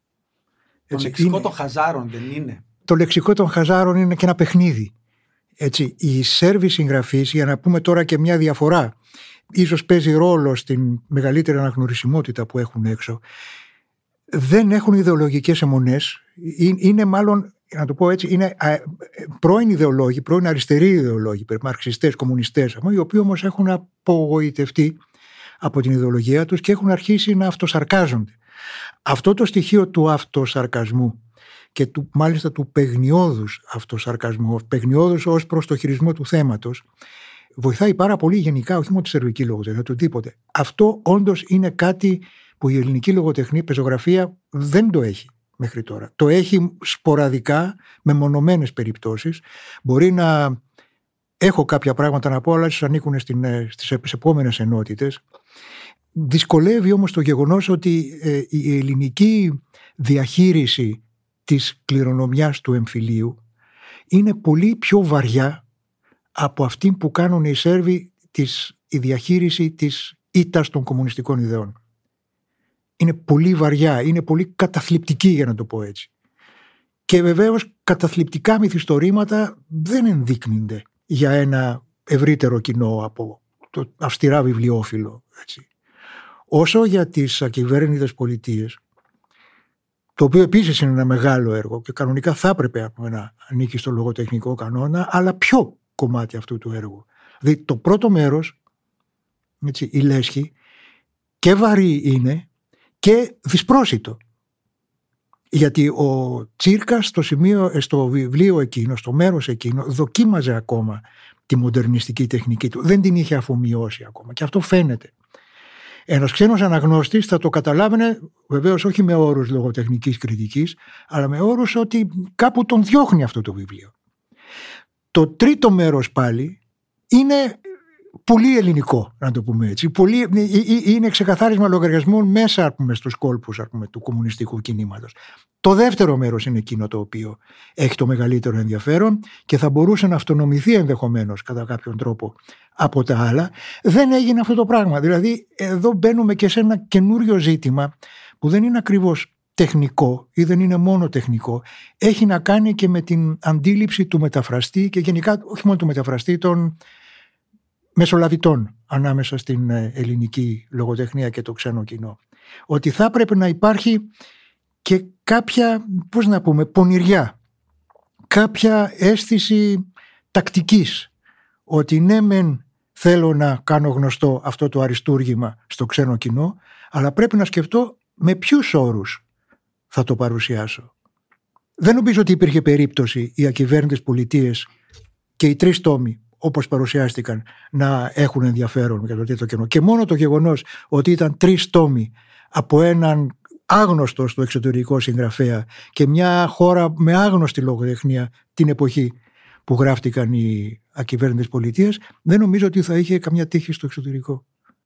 S2: Το λεξικό είναι... των Χαζάρων δεν είναι.
S3: Το λεξικό των Χαζάρων είναι και ένα παιχνίδι. Έτσι, οι Σέρβοι συγγραφείς, για να πούμε τώρα και μια διαφορά, ίσως παίζει ρόλο στην μεγαλύτερη αναγνωρισιμότητα που έχουν έξω, δεν έχουν ιδεολογικές αιμονές, είναι μάλλον, να το πω έτσι, είναι πρώην ιδεολόγοι, πρώην αριστεροί ιδεολόγοι, μαρξιστές, κομμουνιστές, οι οποίοι όμως έχουν απογοητευτεί από την ιδεολογία τους και έχουν αρχίσει να αυτοσαρκάζονται. Αυτό το στοιχείο του αυτοσαρκασμού και του, μάλιστα του παιγνιώδους αυτοσαρκασμού, παιγνιώδους ως προς το χειρισμό του θέματος, βοηθάει πάρα πολύ γενικά, όχι μόνο τη σερβική λογοτεχνία, οτιδήποτε. Αυτό όντως είναι κάτι που η ελληνική λογοτεχνία, η πεζογραφία δεν το έχει μέχρι τώρα. Το έχει σποραδικά, με μονομένες περιπτώσεις. Μπορεί να έχω κάποια πράγματα να πω, αλλά ίσως ανήκουν στις επόμενες ενότητες. Δυσκολεύει όμως το γεγονός ότι ε, η ελληνική διαχείριση της κληρονομιάς του εμφυλίου είναι πολύ πιο βαριά από αυτή που κάνουν οι Σέρβοι της, η διαχείριση της ήττας των κομμουνιστικών ιδεών. Είναι πολύ βαριά, είναι πολύ καταθλιπτική, για να το πω έτσι. Και βεβαίως καταθλιπτικά μυθιστορήματα δεν ενδείκνυνται για ένα ευρύτερο κοινό από το αυστηρά βιβλιόφιλο. Έτσι. Όσο για τις ακυβέρνητες πολιτείες, το οποίο επίσης είναι ένα μεγάλο έργο και κανονικά θα έπρεπε να ανήκει στο λογοτεχνικό κανόνα, αλλά ποιο κομμάτι αυτού του έργου. Δηλαδή το πρώτο μέρος, έτσι, η λέσχη, και βαρύ είναι και δυσπρόσιτο. Γιατί ο Τσίρκας στο, σημείο, στο βιβλίο εκείνο, στο μέρος εκείνο, δοκίμαζε ακόμα τη μοντερνιστική τεχνική του. Δεν την είχε αφομοιώσει ακόμα και αυτό φαίνεται. Ένας ξένος αναγνώστης θα το καταλάβαινε, βεβαίως όχι με όρους λογοτεχνικής κριτικής, αλλά με όρους ότι κάπου τον διώχνει αυτό το βιβλίο. Το τρίτο μέρος πάλι είναι πολύ ελληνικό, να το πούμε έτσι. Πολύ, είναι ξεκαθάρισμα λογαριασμών μέσα, πούμε, στους κόλπους, πούμε, του κομμουνιστικού κινήματος. Το δεύτερο μέρος είναι εκείνο το οποίο έχει το μεγαλύτερο ενδιαφέρον και θα μπορούσε να αυτονομηθεί ενδεχομένως κατά κάποιον τρόπο από τα άλλα. Δεν έγινε αυτό το πράγμα. Δηλαδή εδώ μπαίνουμε και σε ένα καινούριο ζήτημα που δεν είναι ακριβώς τεχνικό ή δεν είναι μόνο τεχνικό. Έχει να κάνει και με την αντίληψη του μεταφραστή και γενικά όχι μόνο του μεταφραστή, των μεσολαβητών ανάμεσα στην ελληνική λογοτεχνία και το ξένο κοινό. Ότι θα έπρεπε να υπάρχει και κάποια, πώς να πούμε, πονηριά, κάποια αίσθηση τακτικής, ότι ναι μεν θέλω να κάνω γνωστό αυτό το αριστούργημα στο ξένο κοινό, αλλά πρέπει να σκεφτώ με ποιους όρους θα το παρουσιάσω. Δεν νομίζω ότι υπήρχε περίπτωση οι ακυβέρνητες πολιτείες και οι τρεις τόμοι όπως παρουσιάστηκαν να έχουν ενδιαφέρον για το τρίτο κοινό. Και μόνο το γεγονός ότι ήταν τρεις τόμοι από έναν άγνωστο στο εξωτερικό συγγραφέα και μια χώρα με άγνωστη λογοτεχνία την εποχή που γράφτηκαν οι ακυβέρνητες πολιτείες, δεν νομίζω ότι θα είχε καμιά τύχη στο εξωτερικό.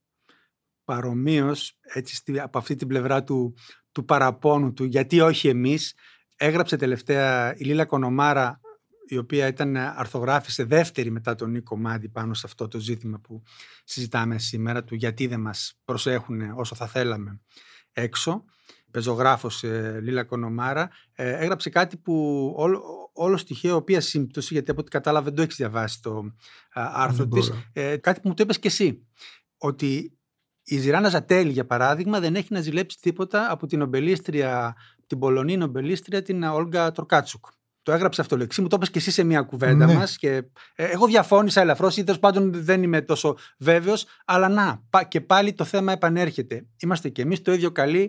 S2: Παρομοίως, έτσι, από αυτή την πλευρά του, του παραπόνου του, γιατί όχι εμείς, έγραψε τελευταία η Λίλα Κονομάρα, η οποία ήταν αρθογράφησε δεύτερη μετά τον Νίκο Μάντι πάνω σε αυτό το ζήτημα που συζητάμε σήμερα, του γιατί δεν μας προσέχουν όσο θα θέλαμε έξω. Πεζογράφος ε, Λίλα Κονομάρα, ε, έγραψε κάτι που όλο, όλο στοιχείο, οποία σύμπτωση, γιατί από ό,τι κατάλαβα δεν το έχεις διαβάσει το α, άρθρο της, ε, κάτι που μου το είπες και εσύ, ότι η Ζηράνα Ζατέλη, για παράδειγμα, δεν έχει να ζηλέψει τίποτα από την ομπελίστρια, την Πολωνή νομπελίστρια, την Όλγα Τροκάτσουκ. Το έγραψε αυτό λεξί, μου το είπες και εσύ σε μια κουβέντα ναι. μας. Και, ε, εγώ διαφώνησα ελαφρώς, ή τέλος πάντων δεν είμαι τόσο βέβαιος. Αλλά να, και πάλι το θέμα επανέρχεται. Είμαστε και εμείς το ίδιο καλοί.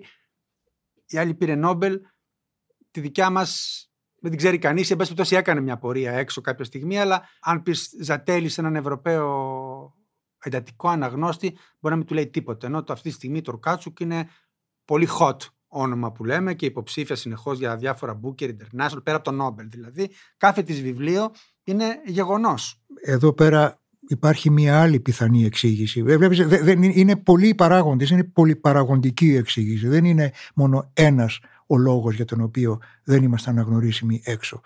S2: Η άλλη πήρε Νόμπελ. Τη δικιά μας δεν την ξέρει κανείς. Εν πάση περιπτώσει έκανε μια πορεία έξω κάποια στιγμή. Αλλά αν πεις Ζατέλη σε έναν Ευρωπαίο εντατικό αναγνώστη, μπορεί να μην του λέει τίποτα. Ενώ το αυτή τη στιγμή το Ροκάτσουκ είναι πολύ hot όνομα που λέμε και υποψήφια συνεχώς για διάφορα Booker International, πέρα από το Νόμπελ δηλαδή. Κάθε της βιβλίο είναι γεγονός.
S3: Εδώ πέρα υπάρχει μια άλλη πιθανή εξήγηση. Βλέπεις, δεν είναι πολλοί παράγοντες, είναι πολυπαραγοντική εξήγηση. Δεν είναι μόνο ένας ο λόγος για τον οποίο δεν είμαστε αναγνωρίσιμοι έξω.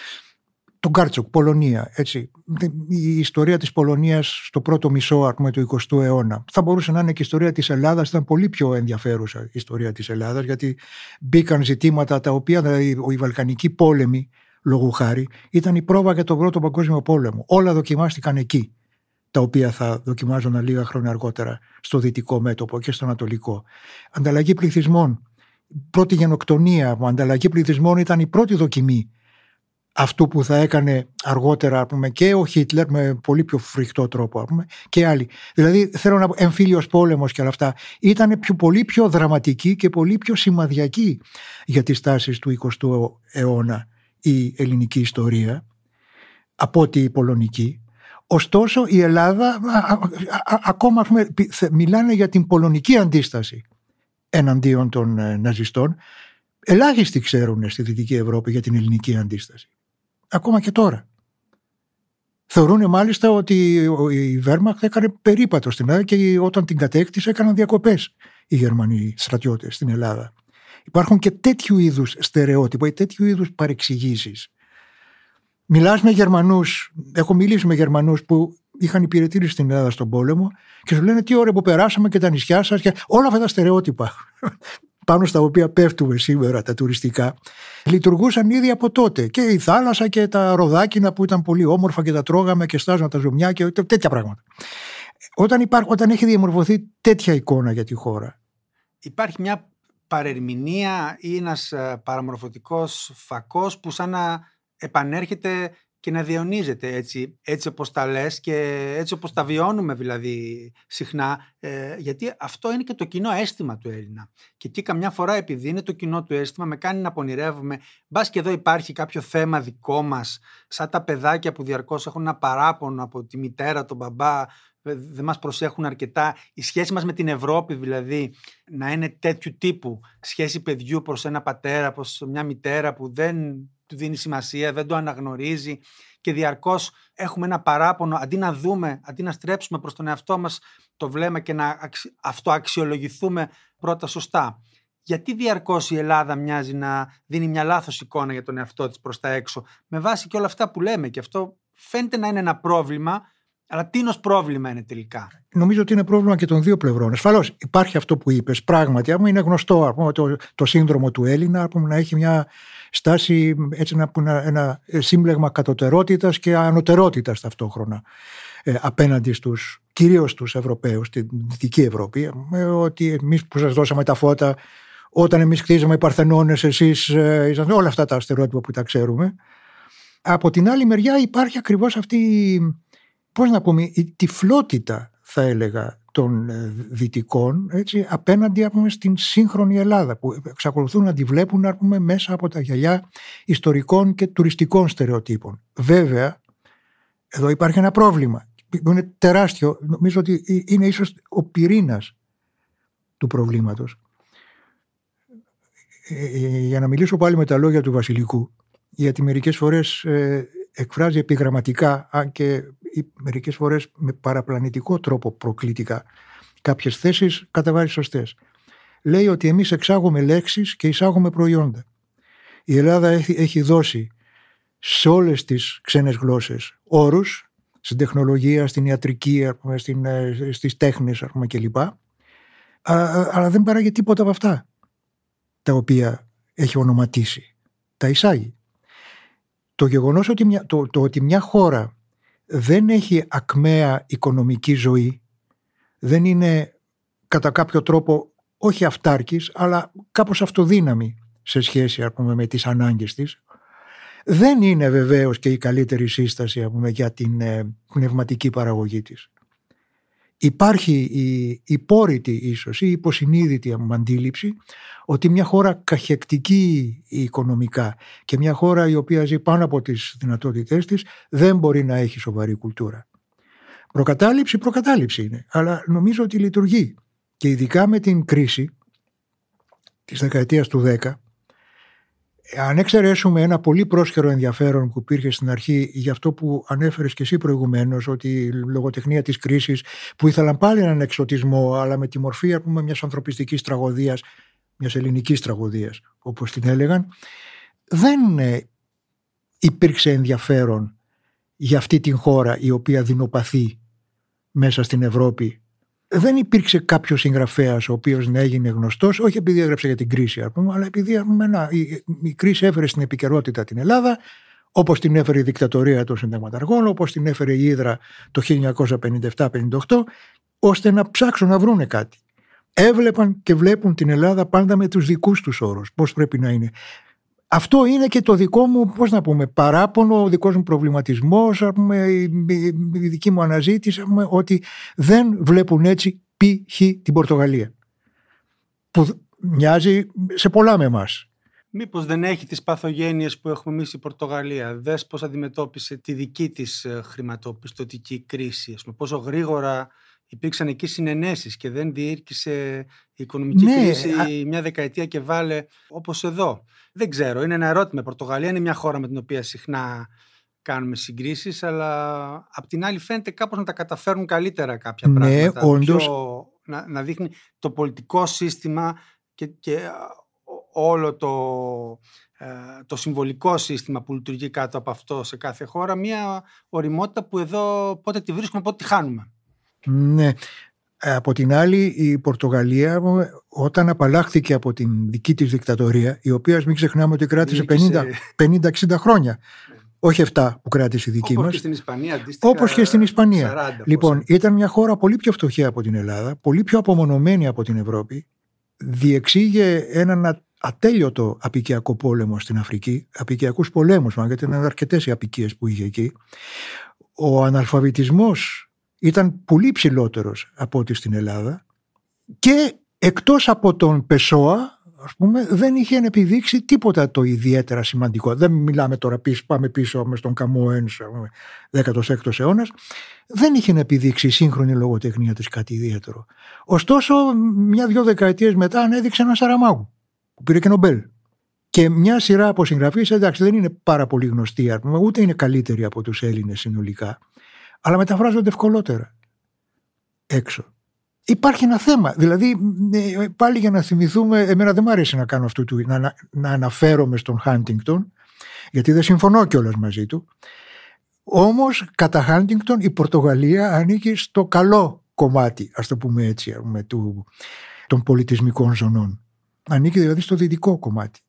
S3: Το Γκάρτσοκ, Πολωνία, έτσι. Η ιστορία της Πολωνίας στο πρώτο μισό ας πούμε, του εικοστού αιώνα. Θα μπορούσε να είναι και η ιστορία της Ελλάδας, ήταν πολύ πιο ενδιαφέρουσα η ιστορία της Ελλάδας, γιατί μπήκαν ζητήματα τα οποία δηλαδή, οι Βαλκανικοί πόλεμοι, λόγου χάρη, ήταν η πρόβα για τον Πρώτο Παγκόσμιο Πόλεμο. Όλα δοκιμάστηκαν εκεί, τα οποία θα δοκιμάζονταν λίγα χρόνια αργότερα στο δυτικό μέτωπο και στο ανατολικό. Ανταλλαγή πληθυσμών. Πρώτη γενοκτονία, ανταλλαγή πληθυσμών ήταν η πρώτη δοκιμή αυτού που θα έκανε αργότερα πούμε, και ο Χίτλερ με πολύ πιο φρικτό τρόπο πούμε, και άλλοι. Δηλαδή θέλω να πω εμφύλιος πόλεμος και όλα αυτά ήταν πιο, πολύ πιο δραματική και πολύ πιο σημαδιακή για τις τάσεις του εικοστού αιώνα η ελληνική ιστορία από ότι η πολωνική. Ωστόσο η Ελλάδα α, α, α, ακόμα πούμε, μιλάνε για την πολωνική αντίσταση εναντίον των ε, ναζιστών. Ελάχιστοι ξέρουν στη Δυτική Ευρώπη για την ελληνική αντίσταση. Ακόμα και τώρα. Θεωρούν μάλιστα ότι η Βέρμαχτ έκανε περίπατο στην Ελλάδα και όταν την κατέκτησε έκαναν διακοπές οι Γερμανοί στρατιώτες στην Ελλάδα. Υπάρχουν και τέτοιου είδους στερεότυπα ή τέτοιου είδους παρεξηγήσεις. Μιλάς με Γερμανούς, έχω μιλήσει με Γερμανούς που είχαν υπηρετήσει στην Ελλάδα στον πόλεμο και σου λένε τι ώρα που περάσαμε και τα νησιά σας και όλα αυτά τα στερεότυπα πάνω στα οποία πέφτουμε σήμερα τα τουριστικά, λειτουργούσαν ήδη από τότε. Και η θάλασσα και τα ροδάκινα που ήταν πολύ όμορφα και τα τρώγαμε και στάζαν τα ζωμιά και τέτοια πράγματα. Όταν, υπάρχει, όταν έχει διαμορφωθεί τέτοια εικόνα για τη χώρα.
S2: Υπάρχει μια παρερμηνία ή ένας παραμορφωτικός φακός που σαν να επανέρχεται και να διαιωνίζεται έτσι, έτσι όπως τα λες και έτσι όπως τα βιώνουμε δηλαδή συχνά, ε, γιατί αυτό είναι και το κοινό αίσθημα του Έλληνα. Και εκεί καμιά φορά επειδή είναι το κοινό του αίσθημα με κάνει να πονηρεύουμε, μπας και εδώ υπάρχει κάποιο θέμα δικό μας, σαν τα παιδάκια που διαρκώς έχουν ένα παράπονο από τη μητέρα, τον μπαμπά, δεν μας προσέχουν αρκετά. Η σχέση μας με την Ευρώπη δηλαδή να είναι τέτοιου τύπου, σχέση παιδιού προς ένα πατέρα, προς μια μητέρα που δεν του δίνει σημασία, δεν το αναγνωρίζει και διαρκώς έχουμε ένα παράπονο, αντί να δούμε, αντί να στρέψουμε προς τον εαυτό μας το βλέμμα και να αυτοαξιολογηθούμε πρώτα σωστά. Γιατί διαρκώς η Ελλάδα μοιάζει να δίνει μια λάθος εικόνα για τον εαυτό της προς τα έξω, με βάση και όλα αυτά που λέμε, και αυτό φαίνεται να είναι ένα πρόβλημα, αλλά τίνος πρόβλημα είναι τελικά.
S3: Νομίζω ότι είναι πρόβλημα και των δύο πλευρών. Ασφαλώς υπάρχει αυτό που είπες, πράγματι, είναι γνωστό πούμε, το, το σύνδρομο του Έλληνα πούμε, να έχει μια στάση, έτσι, ένα, ένα σύμπλεγμα κατωτερότητας και ανωτερότητας ταυτόχρονα ε, απέναντι στους, κυρίως στους Ευρωπαίους, στη Δυτική Ευρώπη, ε, ότι εμείς που σας δώσαμε τα φώτα, όταν εμείς κτίζαμε οι Παρθενώνες, εσείς, ε, είσαστε, όλα αυτά τα στερεότυπα που τα ξέρουμε. Από την άλλη μεριά υπάρχει ακριβώς αυτή, πώς να πούμε, η τυφλότητα θα έλεγα των δυτικών έτσι, απέναντι πούμε, στην σύγχρονη Ελλάδα που εξακολουθούν να τη βλέπουν πούμε, μέσα από τα γυαλιά ιστορικών και τουριστικών στερεοτύπων. Βέβαια, εδώ υπάρχει ένα πρόβλημα που είναι τεράστιο. Νομίζω ότι είναι ίσως ο πυρήνας του προβλήματος. Ε, για να μιλήσω πάλι με τα λόγια του Βασιλικού, γιατί μερικές φορές ε, εκφράζει επιγραμματικά, αν και μερικές φορές με παραπλανητικό τρόπο προκλητικά, κάποιες θέσεις κατά βάση σωστές. Λέει ότι εμείς εξάγουμε λέξεις και εισάγουμε προϊόντα. Η Ελλάδα έχει, έχει δώσει σε όλες τις ξένες γλώσσες όρους, στην τεχνολογία, στην ιατρική, στην, στις τέχνες κλπ. Αλλά δεν παράγει τίποτα από αυτά τα οποία έχει ονοματίσει. Τα εισάγει. Το γεγονός ότι μια, το, το ότι μια χώρα δεν έχει ακμαία οικονομική ζωή, δεν είναι κατά κάποιο τρόπο όχι αυτάρκης, αλλά κάπως αυτοδύναμη σε σχέση πούμε, με τις ανάγκες της, δεν είναι βεβαίως και η καλύτερη σύσταση, ας πούμε, για την ε, πνευματική παραγωγή της. Υπάρχει η υπόρρητη ίσως ή η υποσυνείδητη αντίληψη ότι μια χώρα καχεκτική οικονομικά και μια χώρα η οποία ζει πάνω από τις δυνατότητές της δεν μπορεί να έχει σοβαρή κουλτούρα. Προκατάληψη, προκατάληψη είναι, αλλά νομίζω ότι λειτουργεί. Και ειδικά με την κρίση της δεκαετίας του δέκα, αν εξαιρέσουμε ένα πολύ πρόσχερο ενδιαφέρον που υπήρχε στην αρχή για αυτό που ανέφερες και εσύ προηγουμένως, ότι η λογοτεχνία της κρίσης που ήθελαν πάλι έναν εξωτισμό, αλλά με τη μορφή, ας πούμε, μιας ανθρωπιστικής τραγωδίας, μιας ελληνικής τραγωδίας όπως την έλεγαν, δεν υπήρξε ενδιαφέρον για αυτή την χώρα η οποία δεινοπαθεί μέσα στην Ευρώπη. Δεν υπήρξε κάποιος συγγραφέας ο οποίος να έγινε γνωστός, όχι επειδή έγραψε για την κρίση, ας πούμε, αλλά επειδή, ας πούμε, να, η, η κρίση έφερε στην επικαιρότητα την Ελλάδα, όπως την έφερε η δικτατορία των συνταγματαργών, όπως την έφερε η Ύδρα το χίλια εννιακόσια πενήντα επτά πενήντα οκτώ, ώστε να ψάξουν να βρούνε κάτι. Έβλεπαν και βλέπουν την Ελλάδα πάντα με τους δικούς τους όρους, πώς πρέπει να είναι. Αυτό είναι και το δικό μου, πώς να πούμε, παράπονο, ο δικός μου προβληματισμός, ας πούμε, η, η, η δική μου αναζήτηση, ας πούμε, ότι δεν βλέπουν έτσι π.χ. την Πορτογαλία, που μοιάζει σε πολλά με εμάς.
S2: Μήπως δεν έχει τις παθογένειες που έχουμε εμείς η Πορτογαλία? Δες πώς αντιμετώπισε τη δική της χρηματοπιστωτική κρίση, ας πούμε, πόσο γρήγορα υπήρξαν εκεί συνενέσεις και δεν διήρκησε η οικονομική
S3: ναι,
S2: κρίση
S3: α...
S2: μια δεκαετία και βάλε όπως εδώ. Δεν ξέρω, είναι ένα ερώτημα. Η Πορτογαλία είναι μια χώρα με την οποία συχνά κάνουμε συγκρίσεις, αλλά απ' την άλλη φαίνεται κάπως να τα καταφέρουν καλύτερα κάποια
S3: ναι,
S2: πράγματα.
S3: Όντως...
S2: Πιο, να, να δείχνει το πολιτικό σύστημα και, και όλο το, ε, το συμβολικό σύστημα που λειτουργεί κάτω από αυτό σε κάθε χώρα, μια οριμότητα που εδώ πότε τη βρίσκουμε, πότε τη χάνουμε.
S3: Ναι. Από την άλλη, η Πορτογαλία, όταν απαλλάχθηκε από την δική της δικτατορία, η οποία, μην ξεχνάμε ότι κράτησε πενήντα εξήντα χρόνια, όχι επτά που κράτησε η δική
S2: όπως
S3: μας.
S2: Και στην Ισπανία, αντίστοιχα,
S3: όπως και στην Ισπανία.
S2: σαράντα,
S3: λοιπόν, ήταν μια χώρα πολύ πιο φτωχή από την Ελλάδα, πολύ πιο απομονωμένη από την Ευρώπη, διεξήγε έναν ατέλειωτο απικιακό πόλεμο στην Αφρική, απικιακούς πολέμους, γιατί ήταν αρκετές οι απικίες που είχε εκεί. Ο αναλφαβητισμός ήταν πολύ ψηλότερος από ό,τι στην Ελλάδα και εκτός από τον Πεσόα, ας πούμε, δεν είχε επιδείξει τίποτα το ιδιαίτερα σημαντικό. Δεν μιλάμε τώρα πίσω, πάμε πίσω με στον Καμούενς, δέκατος έκτος αιώνας, δεν είχε επιδείξει η σύγχρονη λογοτεχνία της κάτι ιδιαίτερο. Ωστόσο, μια-δυο δεκαετίες μετά ανέδειξε ένα Σαραμάγου που πήρε και Νομπέλ. Και μια σειρά από συγγραφείς, εντάξει, δεν είναι πάρα πολύ γνωστοί, ούτε είναι καλύτεροι από τους Έλληνες συνολικά, αλλά μεταφράζονται ευκολότερα έξω. Υπάρχει ένα θέμα, δηλαδή πάλι για να θυμηθούμε, εμένα δεν μου αρέσει να κάνω αυτό του, να, να αναφέρομαι στον Χάντιγκτον, γιατί δεν συμφωνώ κιόλας μαζί του, όμως κατά Χάντιγκτον η Πορτογαλία ανήκει στο καλό κομμάτι, ας το πούμε έτσι, με του, των πολιτισμικών ζωνών. Ανήκει δηλαδή στο δυτικό κομμάτι.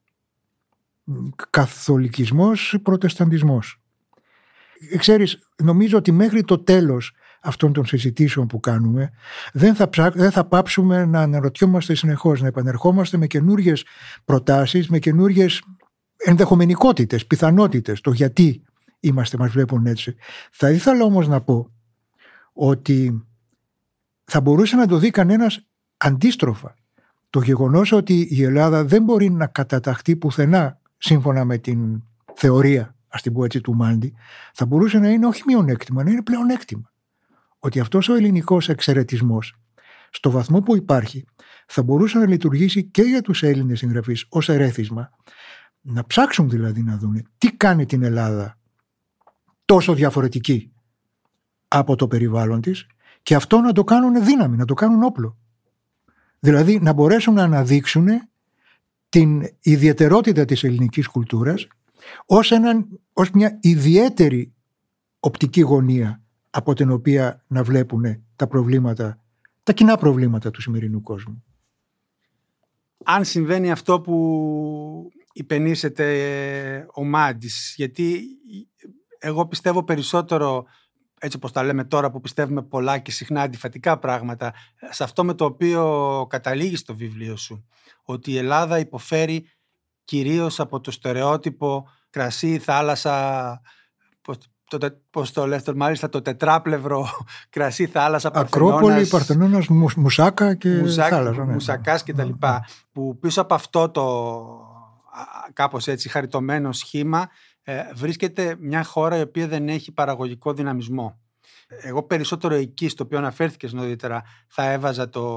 S3: Καθολικισμός, προτεσταντισμός. Ξέρεις, νομίζω ότι μέχρι το τέλος αυτών των συζητήσεων που κάνουμε δεν θα, ψά... δεν θα πάψουμε να αναρωτιόμαστε συνεχώς, να επανερχόμαστε με καινούριες προτάσεις, με καινούριες ενδεχομενικότητες, πιθανότητες, το γιατί είμαστε, μας βλέπουν έτσι. Θα ήθελα όμως να πω ότι θα μπορούσε να το δει κανένας αντίστροφα. Το γεγονός ότι η Ελλάδα δεν μπορεί να καταταχθεί πουθενά σύμφωνα με την θεωρία, ας την πω έτσι, του Μάντι, θα μπορούσε να είναι όχι μειονέκτημα, να είναι πλεονέκτημα. Ότι αυτός ο ελληνικός εξαιρετισμός, στο βαθμό που υπάρχει, θα μπορούσε να λειτουργήσει και για τους Έλληνες συγγραφείς ως ερέθισμα, να ψάξουν δηλαδή να δουν τι κάνει την Ελλάδα τόσο διαφορετική από το περιβάλλον της και αυτό να το κάνουν δύναμη, να το κάνουν όπλο. Δηλαδή να μπορέσουν να αναδείξουν την ιδιαιτερότητα της ελληνικής κουλτούρας ως, έναν, ως μια ιδιαίτερη οπτική γωνία από την οποία να βλέπουν τα προβλήματα, τα κοινά προβλήματα του σημερινού κόσμου.
S2: Αν συμβαίνει αυτό που υπενήσεται ο Μάντης, γιατί εγώ πιστεύω περισσότερο, έτσι όπως τα λέμε τώρα που πιστεύουμε πολλά και συχνά αντιφατικά πράγματα, σε αυτό με το οποίο καταλήγεις στο βιβλίο σου, ότι η Ελλάδα υποφέρει κυρίως από το στερεότυπο κρασί, θάλασσα, πώς το, πώς το λες, μάλιστα το τετράπλευρο κρασί, θάλασσα,
S3: Ακρόπολη, Παρθενώνας, Μου, Μουσάκα και
S2: Μουσάκ,
S3: θάλασσα. Ναι.
S2: Μουσακάς και τα λοιπά, που πίσω από αυτό το κάπως έτσι χαριτωμένο σχήμα ε, βρίσκεται μια χώρα η οποία δεν έχει παραγωγικό δυναμισμό. Εγώ περισσότερο εκεί, στο οποίο αναφέρθηκες νωρίτερα, θα έβαζα το...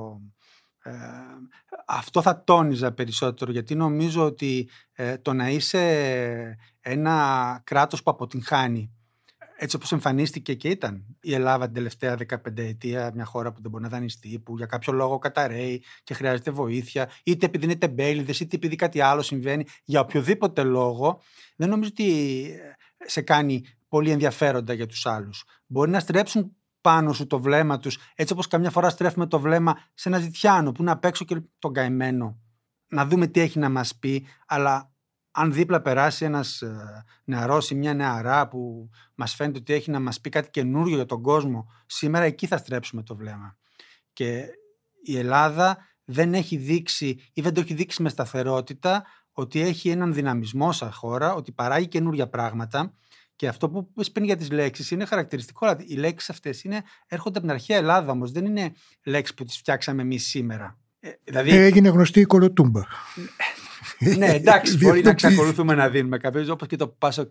S2: Ε, αυτό θα τόνιζα περισσότερο, γιατί νομίζω ότι ε, το να είσαι ένα κράτος που αποτυγχάνει, έτσι όπως εμφανίστηκε και ήταν η Ελλάδα την τελευταία δεκαπενταετία, μια χώρα που δεν μπορεί να δανειστεί, που για κάποιο λόγο καταραίει και χρειάζεται βοήθεια, είτε επειδή είναι τεμπέληδες, είτε επειδή κάτι άλλο συμβαίνει, για οποιοδήποτε λόγο, δεν νομίζω ότι σε κάνει πολύ ενδιαφέροντα για τους άλλους. Μπορεί να στρέψουν πάνω σου το βλέμμα τους, έτσι όπως καμιά φορά στρέφουμε το βλέμμα σε ένα ζητιάνο που είναι απ' έξω και τον καημένο. Να δούμε τι έχει να μας πει, αλλά αν δίπλα περάσει ένας νεαρός ή μια νεαρά που μας φαίνεται ότι έχει να μας πει κάτι καινούριο για τον κόσμο, σήμερα εκεί θα στρέψουμε το βλέμμα. Και η Ελλάδα δεν έχει δείξει ή δεν το έχει δείξει με σταθερότητα ότι έχει έναν δυναμισμό σαν χώρα, ότι παράγει καινούρια πράγματα. Και αυτό που πες πριν για τις λέξεις είναι χαρακτηριστικό. Οι λέξεις αυτές είναι, έρχονται από την αρχαία Ελλάδα, όμως δεν είναι λέξεις που τις φτιάξαμε εμείς σήμερα. Ε, δηλαδή...
S3: Έγινε γνωστή η κολοτούμπα.
S2: Ναι, εντάξει, μπορεί να εξακολουθούμε να δίνουμε κάποιες, όπως και το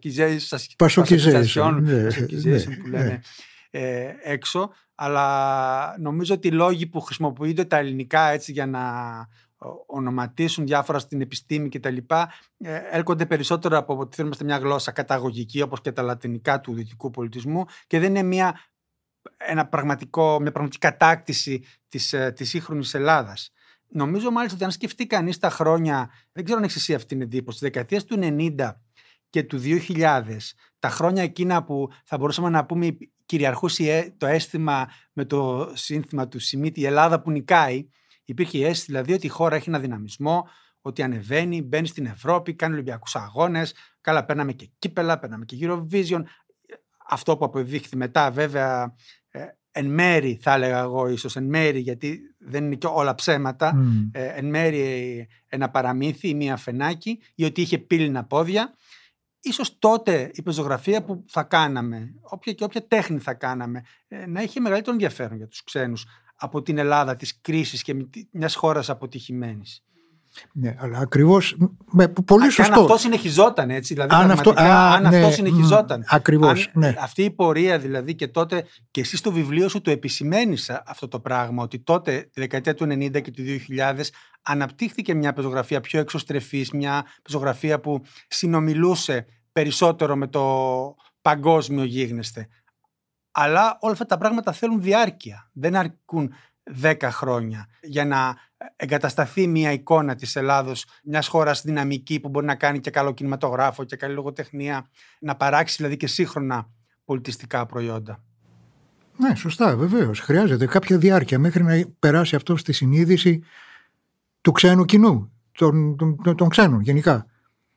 S2: πασοκιζέισιον που λέμε ε, έξω. Αλλά νομίζω ότι οι λόγοι που χρησιμοποιούνται τα ελληνικά έτσι για να ονοματίσουν διάφορα στην επιστήμη και τα λοιπά, έλκονται περισσότερο από ότι θέλουμε μια γλώσσα καταγωγική, όπως και τα λατινικά του δυτικού πολιτισμού, και δεν είναι μια, ένα πραγματικό, μια πραγματική κατάκτηση της, της σύγχρονης Ελλάδας. Νομίζω μάλιστα ότι αν σκεφτεί κανείς τα χρόνια, δεν ξέρω αν έχεις εσύ αυτή την εντύπωση, τις δεκαετίες του ενενήντα και του δύο χιλιάδες, τα χρόνια εκείνα που θα μπορούσαμε να πούμε κυριαρχούσε το αίσθημα με το σύνθημα του Σιμίτη, η Ελλάδα που νικάει. Υπήρχε η αίσθηση δηλαδή ότι η χώρα έχει ένα δυναμισμό, ότι ανεβαίνει, μπαίνει στην Ευρώπη, κάνει Ολυμπιακούς αγώνες. Καλά, παίρναμε και κύπελα, παίρναμε και Eurovision. Αυτό που αποδείχθη μετά, βέβαια, ε, εν μέρη, θα έλεγα εγώ, ίσως εν μέρη, γιατί δεν είναι και όλα ψέματα. Mm. Ε, εν μέρη ένα παραμύθι ή μία φενάκι, ή ότι είχε πύληνα πόδια. Ίσως τότε η πεζογραφία που θα κάναμε, όποια και όποια τέχνη θα κάναμε, ε, να είχε μεγαλύτερο ενδιαφέρον για τους ξένους από την Ελλάδα της κρίσης και μιας χώρας αποτυχημένης.
S3: Ναι, αλλά ακριβώς με πολύ σωστό.
S2: Αν αυτό συνεχιζόταν έτσι, δηλαδή
S3: αν αυτό, α,
S2: αν
S3: ναι,
S2: αυτό συνεχιζόταν.
S3: Ακριβώς,
S2: αν,
S3: ναι.
S2: Αυτή η πορεία δηλαδή, και τότε και εσύ στο βιβλίο σου το επισημαίνεις αυτό το πράγμα, ότι τότε τη δεκαετία του ενενήντα και του δύο χιλιάδες αναπτύχθηκε μια πεζογραφία πιο εξωστρεφής, μια πεζογραφία που συνομιλούσε περισσότερο με το παγκόσμιο γίγνεσθε. Αλλά όλα αυτά τα πράγματα θέλουν διάρκεια. Δεν αρκούν δέκα χρόνια για να εγκατασταθεί μια εικόνα της Ελλάδος, μιας χώρας δυναμική που μπορεί να κάνει και καλό κινηματογράφο και καλή λογοτεχνία, να παράξει δηλαδή και σύγχρονα πολιτιστικά προϊόντα.
S3: Ναι, σωστά, βεβαίως. Χρειάζεται κάποια διάρκεια μέχρι να περάσει αυτό στη συνείδηση του ξένου κοινού, των, των, των ξένων γενικά.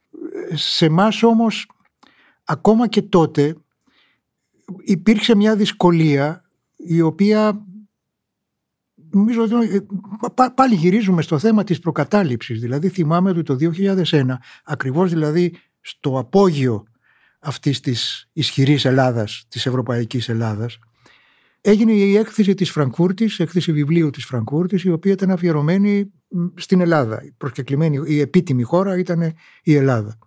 S3: Σε εμάς όμως, ακόμα και τότε, υπήρξε μια δυσκολία η οποία νομίζω ότι πάλι γυρίζουμε στο θέμα της προκατάληψης. Δηλαδή θυμάμαι ότι το δύο χιλιάδες ένα, ακριβώς δηλαδή στο απόγειο αυτής της ισχυρής Ελλάδας, της Ευρωπαϊκής Ελλάδας, έγινε η έκθεση της Φραγκφούρτης, έκθεση βιβλίου της Φραγκφούρτης, η οποία ήταν αφιερωμένη στην Ελλάδα. Η προσκεκλημένη, η επίτιμη χώρα ήταν η Ελλάδα.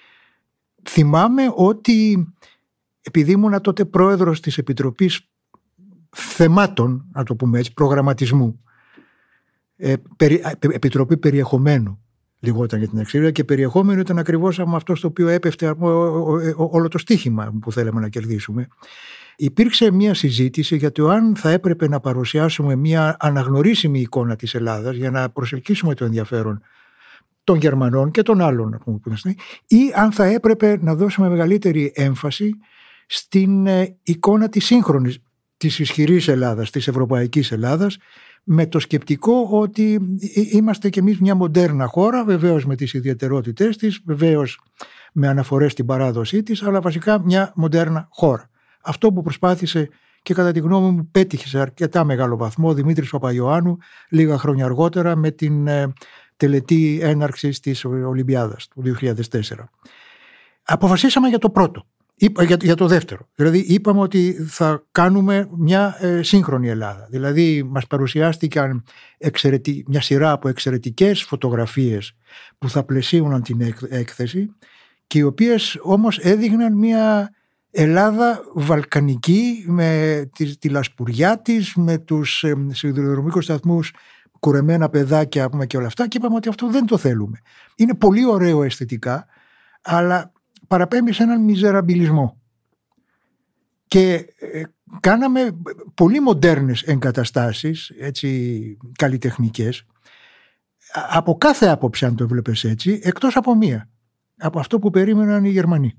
S3: Θυμάμαι ότι επειδή ήμουνα τότε πρόεδρος της Επιτροπής Θεμάτων, να το πούμε έτσι, προγραμματισμού, ε, περι, Επιτροπή Περιεχομένου λιγότερο για την εξήγηση, και περιεχόμενο ήταν ακριβώς από αυτό στο οποίο έπεφτε ό, ό, ό, όλο το στίχημα που θέλαμε να κερδίσουμε. Υπήρξε μια συζήτηση για το αν θα έπρεπε να παρουσιάσουμε μια αναγνωρίσιμη εικόνα της Ελλάδας για να προσελκύσουμε το ενδιαφέρον των Γερμανών και των άλλων, ή αν θα έπρεπε να δώσουμε μεγαλύτερη έμφαση στην εικόνα της σύγχρονης, της ισχυρής Ελλάδας, της ευρωπαϊκής Ελλάδας, με το σκεπτικό ότι είμαστε κι εμείς μια μοντέρνα χώρα, βεβαίως με τις ιδιαιτερότητές της, βεβαίως με αναφορές στην παράδοσή της, αλλά βασικά μια μοντέρνα χώρα. Αυτό που προσπάθησε και κατά τη γνώμη μου πέτυχε σε αρκετά μεγάλο βαθμό ο Δημήτρης Παπαϊωάννου λίγα χρόνια αργότερα με την τελετή έναρξης της Ολυμπιάδας του δύο χιλιάδες τέσσερα. Αποφασίσαμε για το πρώτο, για, για το δεύτερο. Δηλαδή είπαμε ότι θα κάνουμε μια ε, σύγχρονη Ελλάδα. Δηλαδή μας παρουσιάστηκαν εξαιρετι... μια σειρά από εξαιρετικές φωτογραφίες που θα πλαισίωναν την έκθεση και οι οποίες όμως έδειχναν μια Ελλάδα βαλκανική με τη, τη λασπουριά της, με τους ε, σιδηροδρομικούς σταθμούς, κουρεμένα παιδάκια πούμε, και όλα αυτά, και είπαμε ότι αυτό δεν το θέλουμε. Είναι πολύ ωραίο αισθητικά, αλλά παραπέμπει σε έναν μιζεραμπιλισμό. Και ε, κάναμε πολύ μοντέρνες εγκαταστάσεις, έτσι καλλιτεχνικές, από κάθε άποψη αν το βλέπεις έτσι, εκτός από μία, από αυτό που περίμεναν οι Γερμανοί.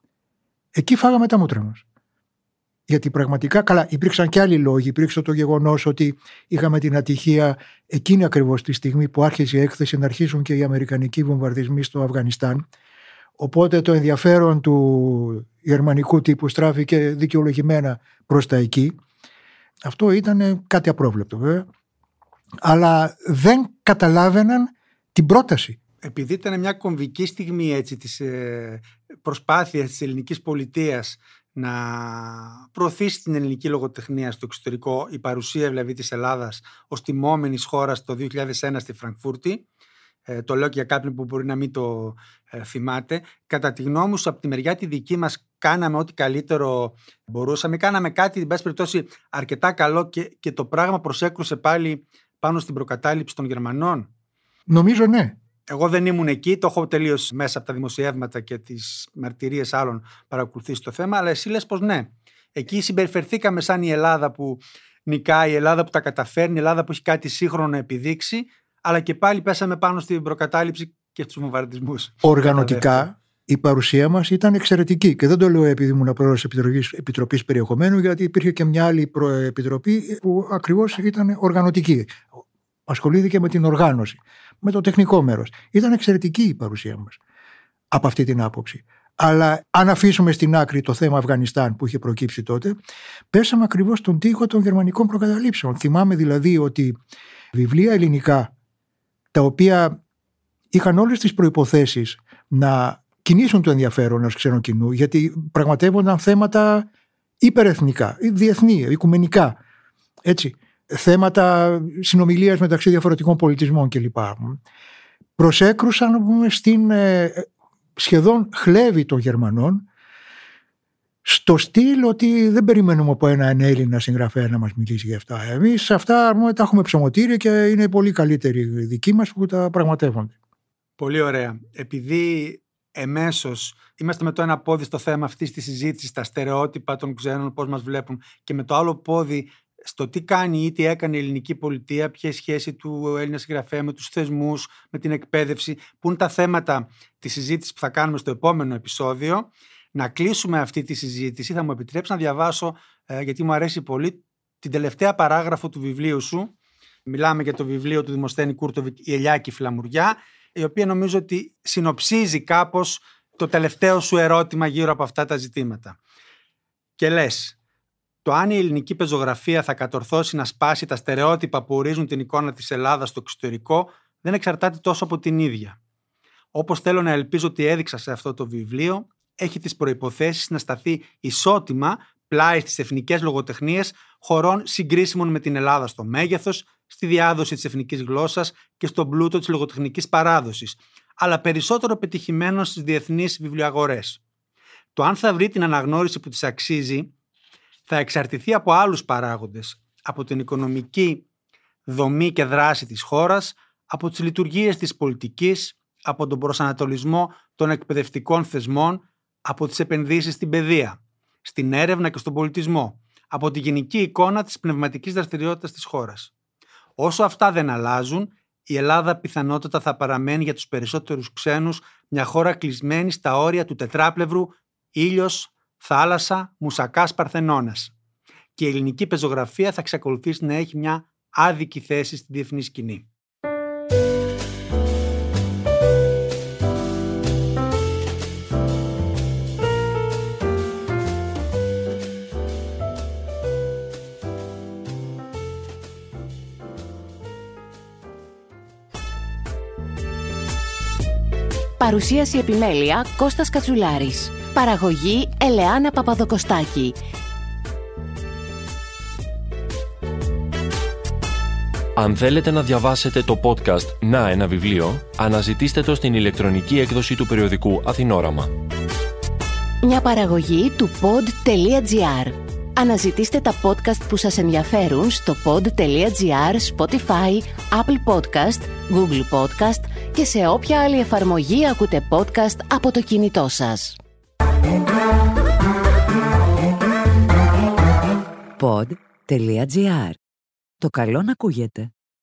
S3: Εκεί φάγαμε τα μούτρα μας. Γιατί πραγματικά, καλά, υπήρξαν και άλλοι λόγοι. Υπήρξε το γεγονός ότι είχαμε την ατυχία εκείνη ακριβώς τη στιγμή που άρχισε η έκθεση να αρχίσουν και οι αμερικανικοί βομβαρδισμοί στο Αφγανιστάν. Οπότε το ενδιαφέρον του γερμανικού τύπου στράφηκε δικαιολογημένα προς τα εκεί. Αυτό ήταν κάτι απρόβλεπτο βέβαια. Αλλά δεν καταλάβαιναν την πρόταση.
S2: Επειδή ήταν μια κομβική στιγμή έτσι, της ε, προσπάθειας της ελληνικής πολιτείας να προωθήσει την ελληνική λογοτεχνία στο εξωτερικό, η παρουσία δηλαδή της Ελλάδας ως τιμόμενης χώρας το δύο χιλιάδες ένα στη Φραγκφούρτη, ε, το λέω και για κάποιον που μπορεί να μην το ε, θυμάται, κατά τη γνώμη σου από τη μεριά τη δική μας κάναμε ό,τι καλύτερο μπορούσαμε, κάναμε κάτι, εν πάση περιπτώσει, αρκετά καλό και, και το πράγμα προσέκρουσε πάλι πάνω στην προκατάληψη των Γερμανών?
S3: Νομίζω ναι.
S2: Εγώ δεν ήμουν εκεί, το έχω τελείως μέσα από τα δημοσιεύματα και τις μαρτυρίες άλλων παρακολουθήσει το θέμα, αλλά εσύ λες πως ναι. Εκεί συμπεριφερθήκαμε σαν η Ελλάδα που νικάει, η Ελλάδα που τα καταφέρνει, η Ελλάδα που έχει κάτι σύγχρονο να επιδείξει, αλλά και πάλι πέσαμε πάνω στην προκατάληψη και στους βομβαρδισμούς.
S3: Οργανωτικά η παρουσία μας ήταν εξαιρετική και δεν το λέω επειδή ήμουν πρόεδρος Επιτροπής, Επιτροπής Περιεχομένου, γιατί υπήρχε και μια άλλη επιτροπή που ακριβώς ήταν οργανωτική. Ασχολήθηκε με την οργάνωση, με το τεχνικό μέρος. Ήταν εξαιρετική η παρουσία μας από αυτή την άποψη. Αλλά αν αφήσουμε στην άκρη το θέμα Αφγανιστάν που είχε προκύψει τότε, πέσαμε ακριβώς στον τοίχο των γερμανικών προκαταλήψεων. Θυμάμαι δηλαδή ότι βιβλία ελληνικά, τα οποία είχαν όλες τις προϋποθέσεις να κινήσουν το ενδιαφέρον ενός ξένου κοινού, γιατί πραγματεύονταν θέματα υπερεθνικά, διεθνή, οικουμενικά, έτσι. Θέματα συνομιλίας μεταξύ διαφορετικών πολιτισμών κλπ. Προσέκρουσαν στην ε, σχεδόν χλέβη των Γερμανών, στο στυλ ότι δεν περιμένουμε από έναν Έλληνα συγγραφέα να μας μιλήσει για αυτά. Εμείς αυτά τα έχουμε ψωμοτήρια και είναι πολύ καλύτεροι δικοί μας που τα πραγματεύονται.
S2: Πολύ ωραία. Επειδή εμέσως είμαστε με το ένα πόδι στο θέμα αυτής της συζήτησης, τα στερεότυπα των ξένων, πώς μας βλέπουν, και με το άλλο πόδι στο τι κάνει ή τι έκανε η ελληνική πολιτεία, ποια είναι η σχέση του Έλληνα συγγραφέα με τους θεσμούς, με την εκπαίδευση, που είναι τα θέματα της συζήτησης που θα κάνουμε στο επόμενο επεισόδιο. Να κλείσουμε αυτή τη συζήτηση, θα μου επιτρέψει να διαβάσω, ε, γιατί μου αρέσει πολύ, την τελευταία παράγραφο του βιβλίου σου. Μιλάμε για το βιβλίο του Δημοσθένη Κούρτοβιτ, «Η Ελιά και η Φλαμουριά», η οποία νομίζω ότι συνοψίζει κάπως το τελευταίο σου ερώτημα γύρω από αυτά τα ζητήματα. Και λες: το αν η ελληνική πεζογραφία θα κατορθώσει να σπάσει τα στερεότυπα που ορίζουν την εικόνα της Ελλάδας στο εξωτερικό δεν εξαρτάται τόσο από την ίδια. Όπως θέλω να ελπίζω ότι έδειξα σε αυτό το βιβλίο, έχει τις προϋποθέσεις να σταθεί ισότιμα πλάι στις εθνικές λογοτεχνίες χωρών συγκρίσιμων με την Ελλάδα στο μέγεθος, στη διάδοση της εθνικής γλώσσας και στον πλούτο της λογοτεχνικής παράδοσης, αλλά περισσότερο πετυχημένο στις διεθνείς βιβλιοαγορές. Το αν θα βρει την αναγνώριση που της αξίζει θα εξαρτηθεί από άλλους παράγοντες, από την οικονομική δομή και δράση της χώρας, από τις λειτουργίες της πολιτικής, από τον προσανατολισμό των εκπαιδευτικών θεσμών, από τις επενδύσεις στην παιδεία, στην έρευνα και στον πολιτισμό, από τη γενική εικόνα της πνευματικής δραστηριότητας της χώρας. Όσο αυτά δεν αλλάζουν, η Ελλάδα πιθανότατα θα παραμένει για τους περισσότερους ξένους μια χώρα κλεισμένη στα όρια του τετράπλευρου ήλιος, θάλασσα, μουσακάς, παρθενώνας. Και η ελληνική πεζογραφία θα εξακολουθήσει να έχει μια άδικη θέση στη διεθνή σκηνή.
S1: Παρουσίαση επιμέλεια Κώστας Κατσουλάρης. Παραγωγή Ελεάνα Παπαδοκοστάκη.
S4: Αν θέλετε να διαβάσετε το podcast «Να ένα βιβλίο», αναζητήστε το στην ηλεκτρονική έκδοση του περιοδικού Αθηνόραμα.
S1: Μια παραγωγή του pod.gr. Αναζητήστε τα podcast που σας ενδιαφέρουν στο pod.gr, Spotify, Apple Podcast, Google Podcast και σε όποια άλλη εφαρμογή ακούτε podcast από το κινητό σας.
S5: pod.gr. Το καλό να ακούγεται.